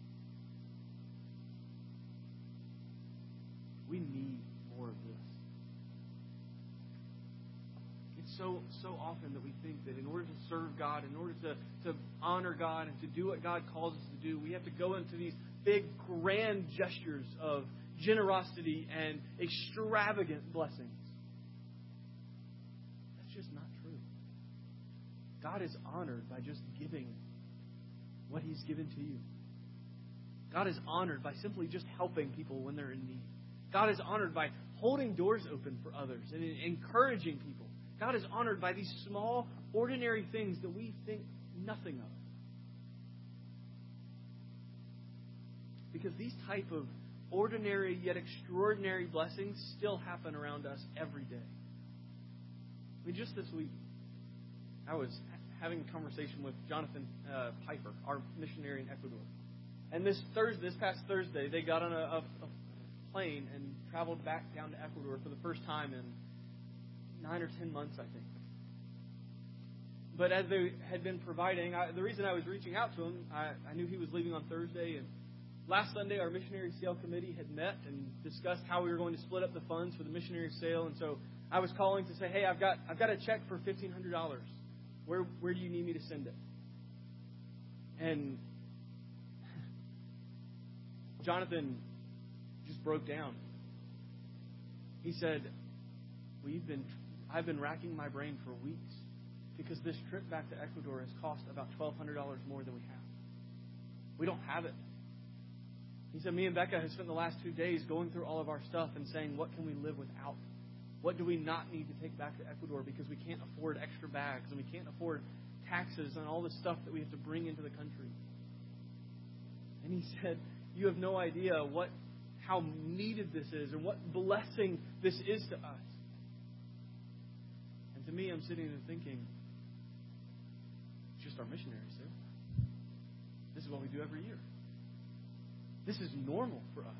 Speaker 3: We need more of this. It's so so often that we think that in order to serve God, in order to, to honor God and to do what God calls us to do, we have to go into these big, grand gestures of generosity and extravagant blessings. That's just not true. God is honored by just giving what He's given to you. God is honored by simply just helping people when they're in need. God is honored by holding doors open for others and encouraging people. God is honored by these small, ordinary things that we think nothing of. Because these type of ordinary yet extraordinary blessings still happen around us every day. I mean, just this week, I was having a conversation with Jonathan uh, Piper, our missionary in Ecuador. And this Thursday, this past Thursday, they got on a, a, a plane and traveled back down to Ecuador for the first time in nine or ten months, I think. But as they had been providing, I, the reason I was reaching out to him, I, I knew he was leaving on Thursday, and last Sunday our missionary sale committee had met and discussed how we were going to split up the funds for the missionary sale. And so I was calling to say, hey, I've got I've got a check for fifteen hundred dollars. Where where do you need me to send it? And Jonathan just broke down. He said, We've been I've been racking my brain for weeks because this trip back to Ecuador has cost about twelve hundred dollars more than we have. We don't have it. He said, me and Becca have spent the last two days going through all of our stuff and saying, what can we live without? What do we not need to take back to Ecuador because we can't afford extra bags and we can't afford taxes and all the stuff that we have to bring into the country? And he said, you have no idea what how needed this is and what blessing this is to us. And to me, I'm sitting there thinking, it's just our missionary sale. This is what we do every year. This is normal for us.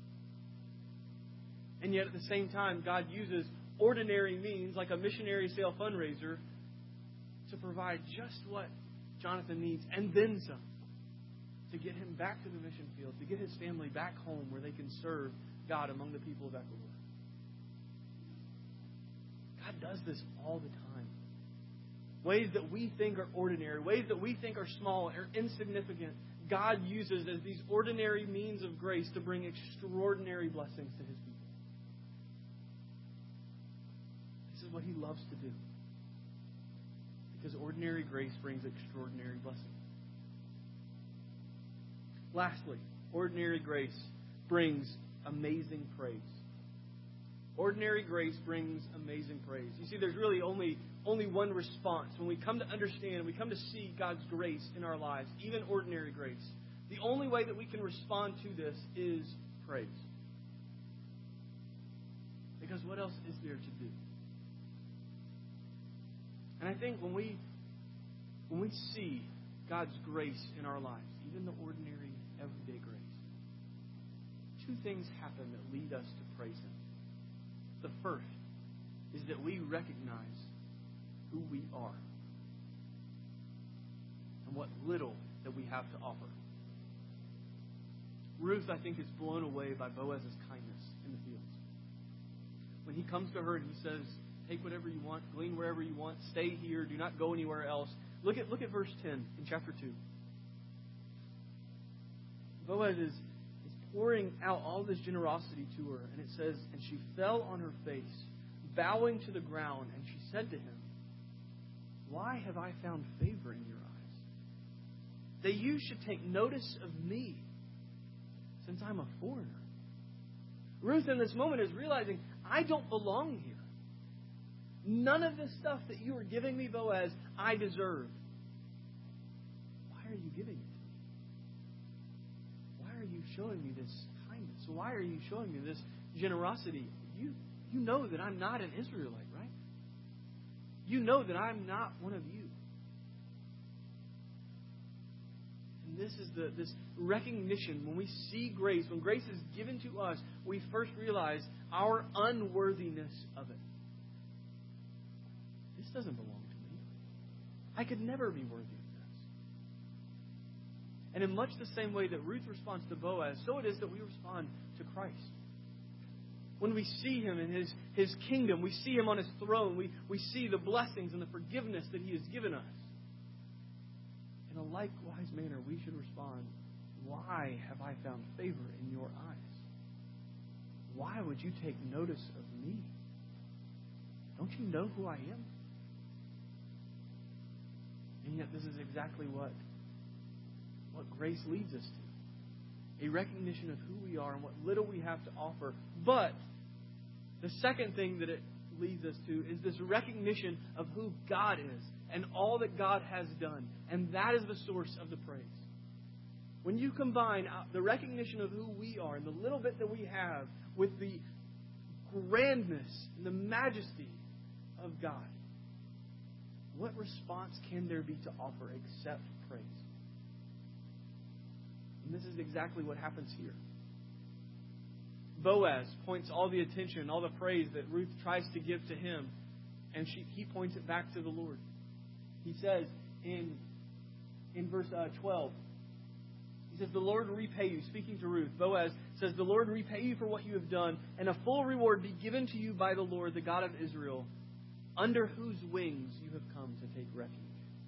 Speaker 3: And yet at the same time, God uses ordinary means like a missionary sale fundraiser to provide just what Jonathan needs and then some to get him back to the mission field, to get his family back home where they can serve God among the people of Ecuador. God does this all the time. Ways that we think are ordinary, ways that we think are small or insignificant, God uses as these ordinary means of grace to bring extraordinary blessings to His people. This is what He loves to do. Because ordinary grace brings extraordinary blessings. Lastly, ordinary grace brings amazing praise. Ordinary grace brings amazing praise. You see, there's really only, only one response. When we come to understand, we come to see God's grace in our lives, even ordinary grace, the only way that we can respond to this is praise. Because what else is there to do? And I think when we when we see God's grace in our lives, even the ordinary, everyday grace, two things happen that lead us to praise Him. The first is that we recognize who we are and what little that we have to offer. Ruth, I think, is blown away by Boaz's kindness in the fields. When he comes to her and he says, take whatever you want, glean wherever you want, stay here, do not go anywhere else. Look at look at verse ten in chapter two. Boaz is, is pouring out all this generosity to her, and it says, and she fell on her face, bowing to the ground, and she said to him, why have I found favor in your eyes, that you should take notice of me, since I'm a foreigner? Ruth in this moment is realizing, I don't belong here. None of this stuff that you are giving me, Boaz, I deserve. Why are you giving it to me? Why are you showing me this kindness? Why are you showing me this generosity? You, you know that I'm not an Israelite, right? You know that I'm not one of you. And And this is the this recognition. When we see grace, when grace is given to us, we first realize our unworthiness of it. This doesn't belong to me. I could never be worthy of this. And in much the same way that Ruth responds to Boaz, so it is that we respond to Christ. When we see Him in His, His kingdom, we see Him on His throne, we, we see the blessings and the forgiveness that He has given us. In a likewise manner, we should respond, why have I found favor in your eyes? Why would you take notice of me? Don't you know who I am? And yet this is exactly what, what grace leads us to. A recognition of who we are and what little we have to offer. But the second thing that it leads us to is this recognition of who God is and all that God has done. And that is the source of the praise. When you combine the recognition of who we are and the little bit that we have with the grandness and the majesty of God, what response can there be to offer except praise? And this is exactly what happens here. Boaz points all the attention, all the praise that Ruth tries to give to him, and she, he points it back to the Lord. He says in, in verse uh, twelve, he says, the Lord repay you. Speaking to Ruth, Boaz says, the Lord repay you for what you have done, and a full reward be given to you by the Lord, the God of Israel, under whose wings you have come to take refuge.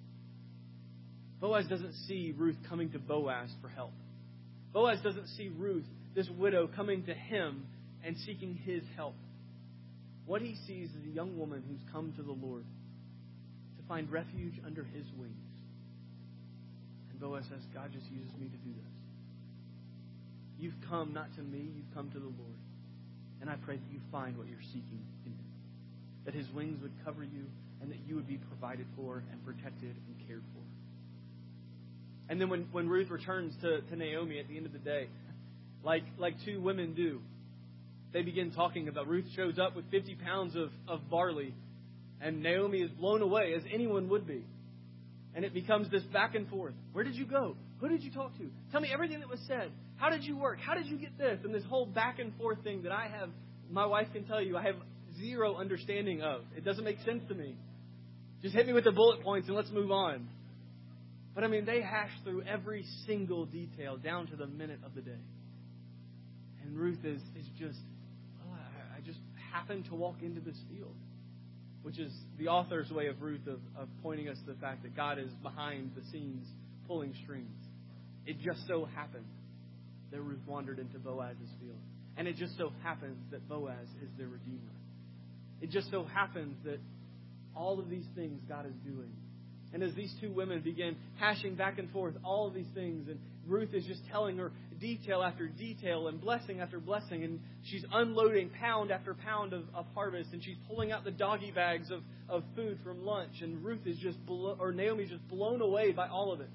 Speaker 3: Boaz doesn't see Ruth coming to Boaz for help. Boaz doesn't see Ruth, this widow, coming to him and seeking his help. What he sees is a young woman who's come to the Lord to find refuge under his wings. And Boaz says, God just uses me to do this. You've come not to me, you've come to the Lord. And I pray that you find what you're seeking in him. That his wings would cover you and that you would be provided for and protected and cared for. And then when, when Ruth returns to, to Naomi at the end of the day, like, like two women do, they begin talking about Ruth shows up with fifty pounds of, of barley, and Naomi is blown away, as anyone would be. And it becomes this back and forth. Where did you go? Who did you talk to? Tell me everything that was said. How did you work? How did you get this? And this whole back and forth thing that I have, my wife can tell you, I have zero understanding of. It doesn't make sense to me. Just hit me with the bullet points and let's move on. But I mean, they hash through every single detail down to the minute of the day. And Ruth is, is just, well, I, I just happened to walk into this field. Which is the author's way of Ruth of, of pointing us to the fact that God is behind the scenes pulling strings. It just so happened that Ruth wandered into Boaz's field. And it just so happens that Boaz is their Redeemer. It just so happens that all of these things God is doing. And as these two women begin hashing back and forth all of these things, and Ruth is just telling her detail after detail and blessing after blessing, and she's unloading pound after pound of, of harvest, and she's pulling out the doggy bags of, of food from lunch, and Ruth is just blow, or Naomi's just blown away by all of it.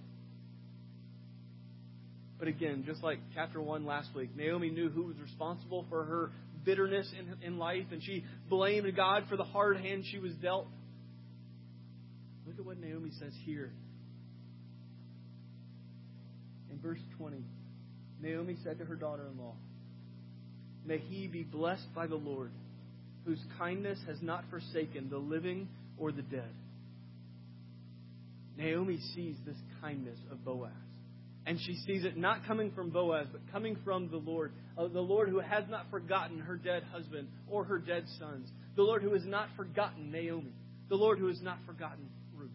Speaker 3: But again, just like chapter one last week, Naomi knew who was responsible for her bitterness in, in life, and she blamed God for the hard hand she was dealt. Look at what Naomi says here. In verse twenty, Naomi said to her daughter-in-law, may he be blessed by the Lord, whose kindness has not forsaken the living or the dead. Naomi sees this kindness of Boaz. And she sees it not coming from Boaz, but coming from the Lord. Uh, the Lord who has not forgotten her dead husband or her dead sons. The Lord who has not forgotten Naomi. The Lord who has not forgotten Ruth.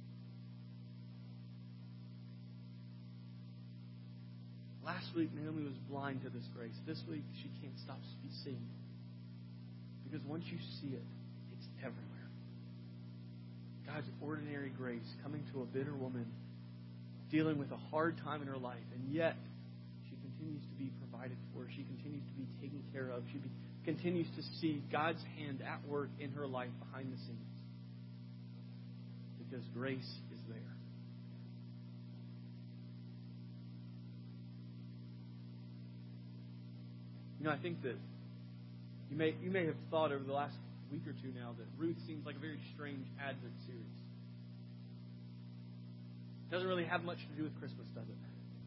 Speaker 3: Last week, Naomi was blind to this grace. This week, she can't stop seeing it. Because once you see it, it's everywhere. God's ordinary grace coming to a bitter woman dealing with a hard time in her life, and yet she continues to be provided for. She continues to be taken care of. She be, continues to see God's hand at work in her life behind the scenes. Because grace is there. You know, I think that you may you may have thought over the last week or two now that Ruth seems like a very strange Advent series. Doesn't really have much to do with Christmas, does it?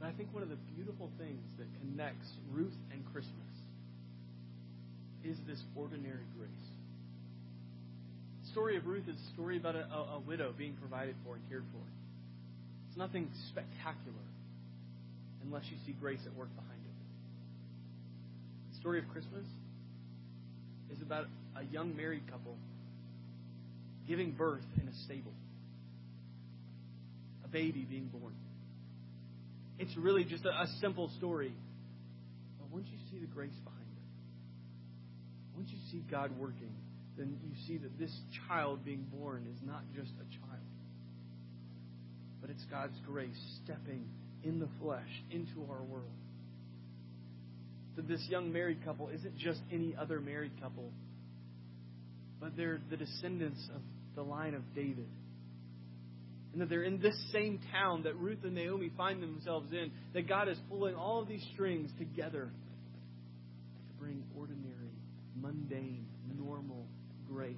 Speaker 3: But I think one of the beautiful things that connects Ruth and Christmas is this ordinary grace. The story of Ruth is a story about a, a, a widow being provided for and cared for. It's nothing spectacular unless you see grace at work behind it. The story of Christmas is about a young married couple giving birth in a stable, a baby being born. It's really just a, a simple story. But once you see the grace behind it, once you see God working, then you see that this child being born is not just a child, but it's God's grace stepping in the flesh into our world. That this young married couple isn't just any other married couple, but they're the descendants of the line of David. And that they're in this same town that Ruth and Naomi find themselves in, that God is pulling all of these strings together to bring ordinary, mundane, normal grace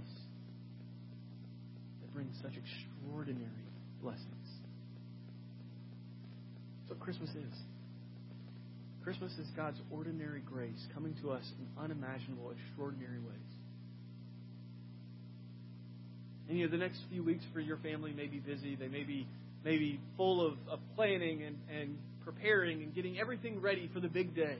Speaker 3: that brings such extraordinary blessings. That's what Christmas is. Christmas is God's ordinary grace coming to us in unimaginable, extraordinary ways. And you know, the next few weeks for your family may be busy. They may be maybe full of, of planning and, and preparing and getting everything ready for the big day.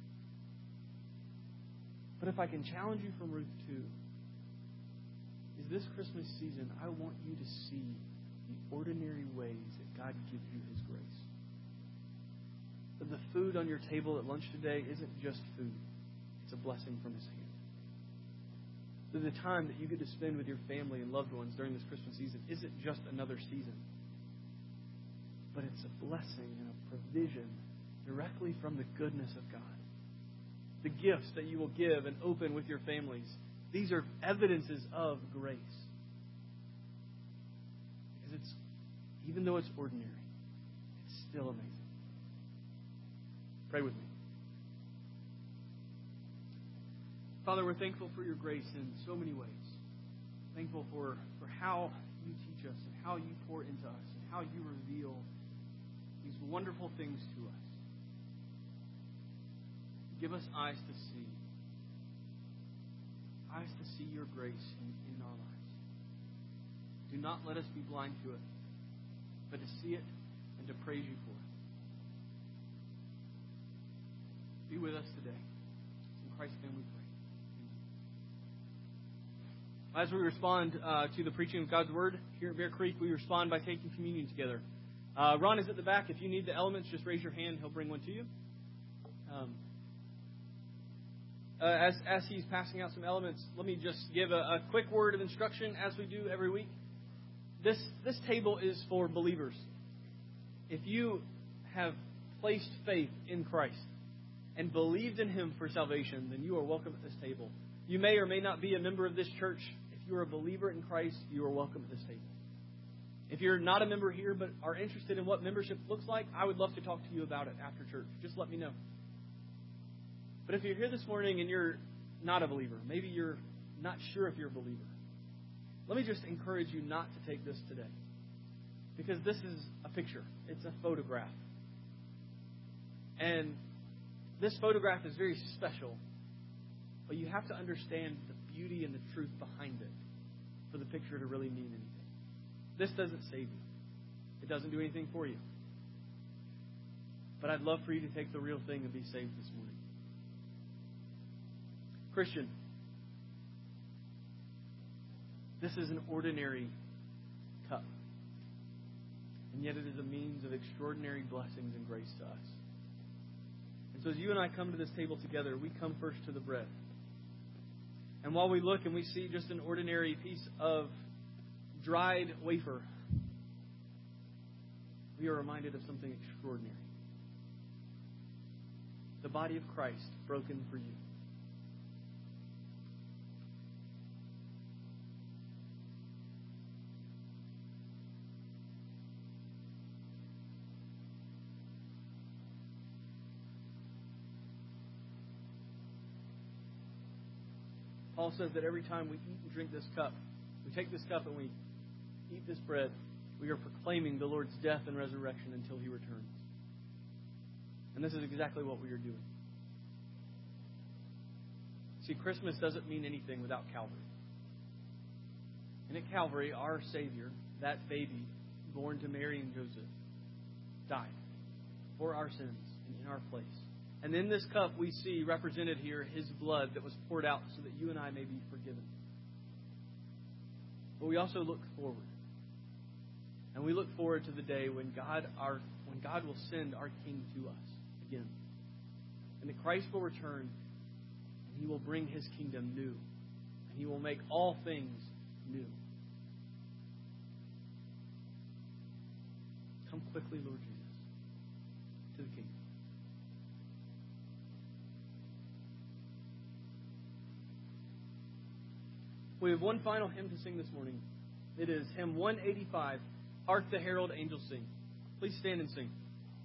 Speaker 3: But if I can challenge you from Ruth two, is this Christmas season, I want you to see the ordinary ways that God gives you His grace. That the food on your table at lunch today isn't just food. It's a blessing from His hand. That the time that you get to spend with your family and loved ones during this Christmas season isn't just another season. But it's a blessing and a provision directly from the goodness of God. The gifts that you will give and open with your families, these are evidences of grace. Because it's, even though it's ordinary, it's still amazing. Pray with me. Father, we're thankful for your grace in so many ways. Thankful for, for how you teach us and how you pour into us and how you reveal these wonderful things to us. Give us eyes to see. Eyes to see your grace in, in our lives. Do not let us be blind to it, but to see it and to praise you for it. Be with us today. In Christ's name we pray. As we respond uh, to the preaching of God's Word here at Bear Creek, we respond by taking communion together. Uh, Ron is at the back. If you need the elements, just raise your hand. He'll bring one to you. Um, uh, as, as he's passing out some elements, let me just give a, a quick word of instruction as we do every week. This, this table is for believers. If you have placed faith in Christ and believed in Him for salvation, then you are welcome at this table. You may or may not be a member of this church. If you are a believer in Christ, you are welcome at this table. If you're not a member here but are interested in what membership looks like, I would love to talk to you about it after church. Just let me know. But if you're here this morning and you're not a believer, maybe you're not sure if you're a believer, let me just encourage you not to take this today. Because this is a picture. It's a photograph. And this photograph is very special. But you have to understand the beauty and the truth behind it for the picture to really mean anything. This doesn't save you. It doesn't do anything for you. But I'd love for you to take the real thing and be saved this morning. Christian, this is an ordinary cup. And yet it is a means of extraordinary blessings and grace to us. And so as you and I come to this table together, we come first to the bread. And while we look and we see just an ordinary piece of dried wafer, we are reminded of something extraordinary. The body of Christ broken for you. Paul says that every time we eat and drink this cup, we take this cup and we eat this bread, we are proclaiming the Lord's death and resurrection until He returns. And this is exactly what we are doing. See, Christmas doesn't mean anything without Calvary. And at Calvary, our Savior, that baby born to Mary and Joseph, died for our sins and in our place. And in this cup we see represented here His blood that was poured out so that you and I may be forgiven. But we also look forward. And we look forward to the day when God our when God will send our King to us again. And that Christ will return and He will bring His kingdom new. And He will make all things new. Come quickly, Lord Jesus, to the kingdom. We have one final hymn to sing this morning. It is hymn one eighty-five, Hark the Herald Angels Sing. Please stand and sing.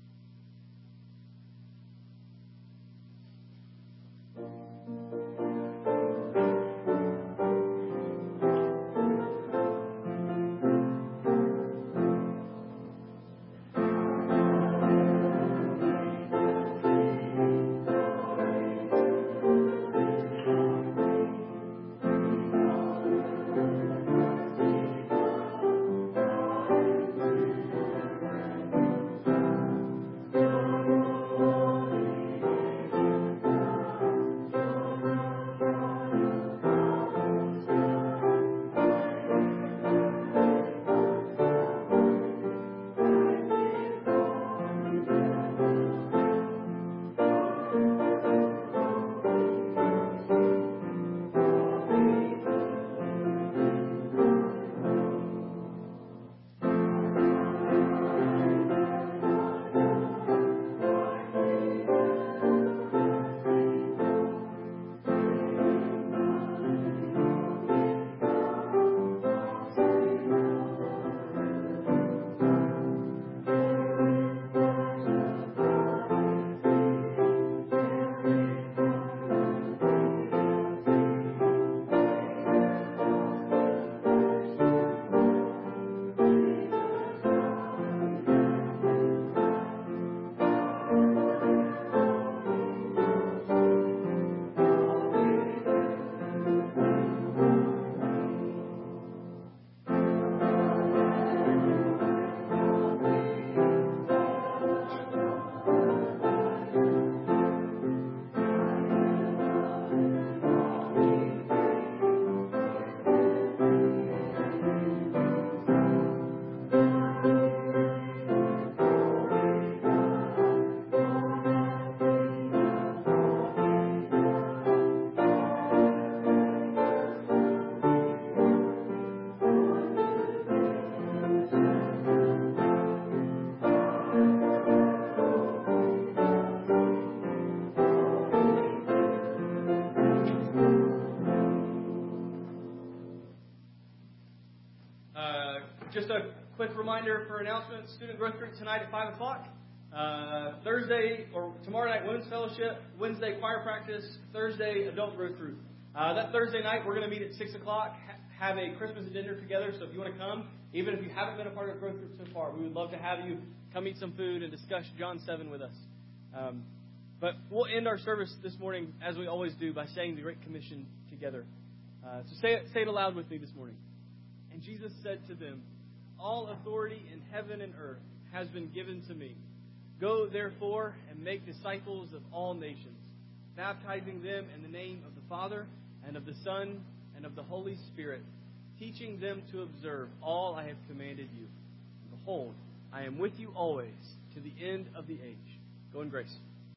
Speaker 3: Just a quick reminder for announcements. Student Growth Group tonight at five o'clock. Uh, Thursday, or tomorrow night, Women's Fellowship. Wednesday, choir practice. Thursday, Adult Growth Group. Uh, that Thursday night, we're going to meet at six o'clock. Ha- have a Christmas dinner together. So if you want to come, even if you haven't been a part of Growth Group so far, we would love to have you come eat some food and discuss John seven with us. Um, but we'll end our service this morning, as we always do, by saying the Great Commission together. Uh, so say it, say it aloud with me this morning. And Jesus said to them, all authority in heaven and earth has been given to me. Go, therefore, and make disciples of all nations, baptizing them in the name of the Father, and of the Son, and of the Holy Spirit, teaching them to observe all I have commanded you. And behold, I am with you always, to the end of the age. Go in grace.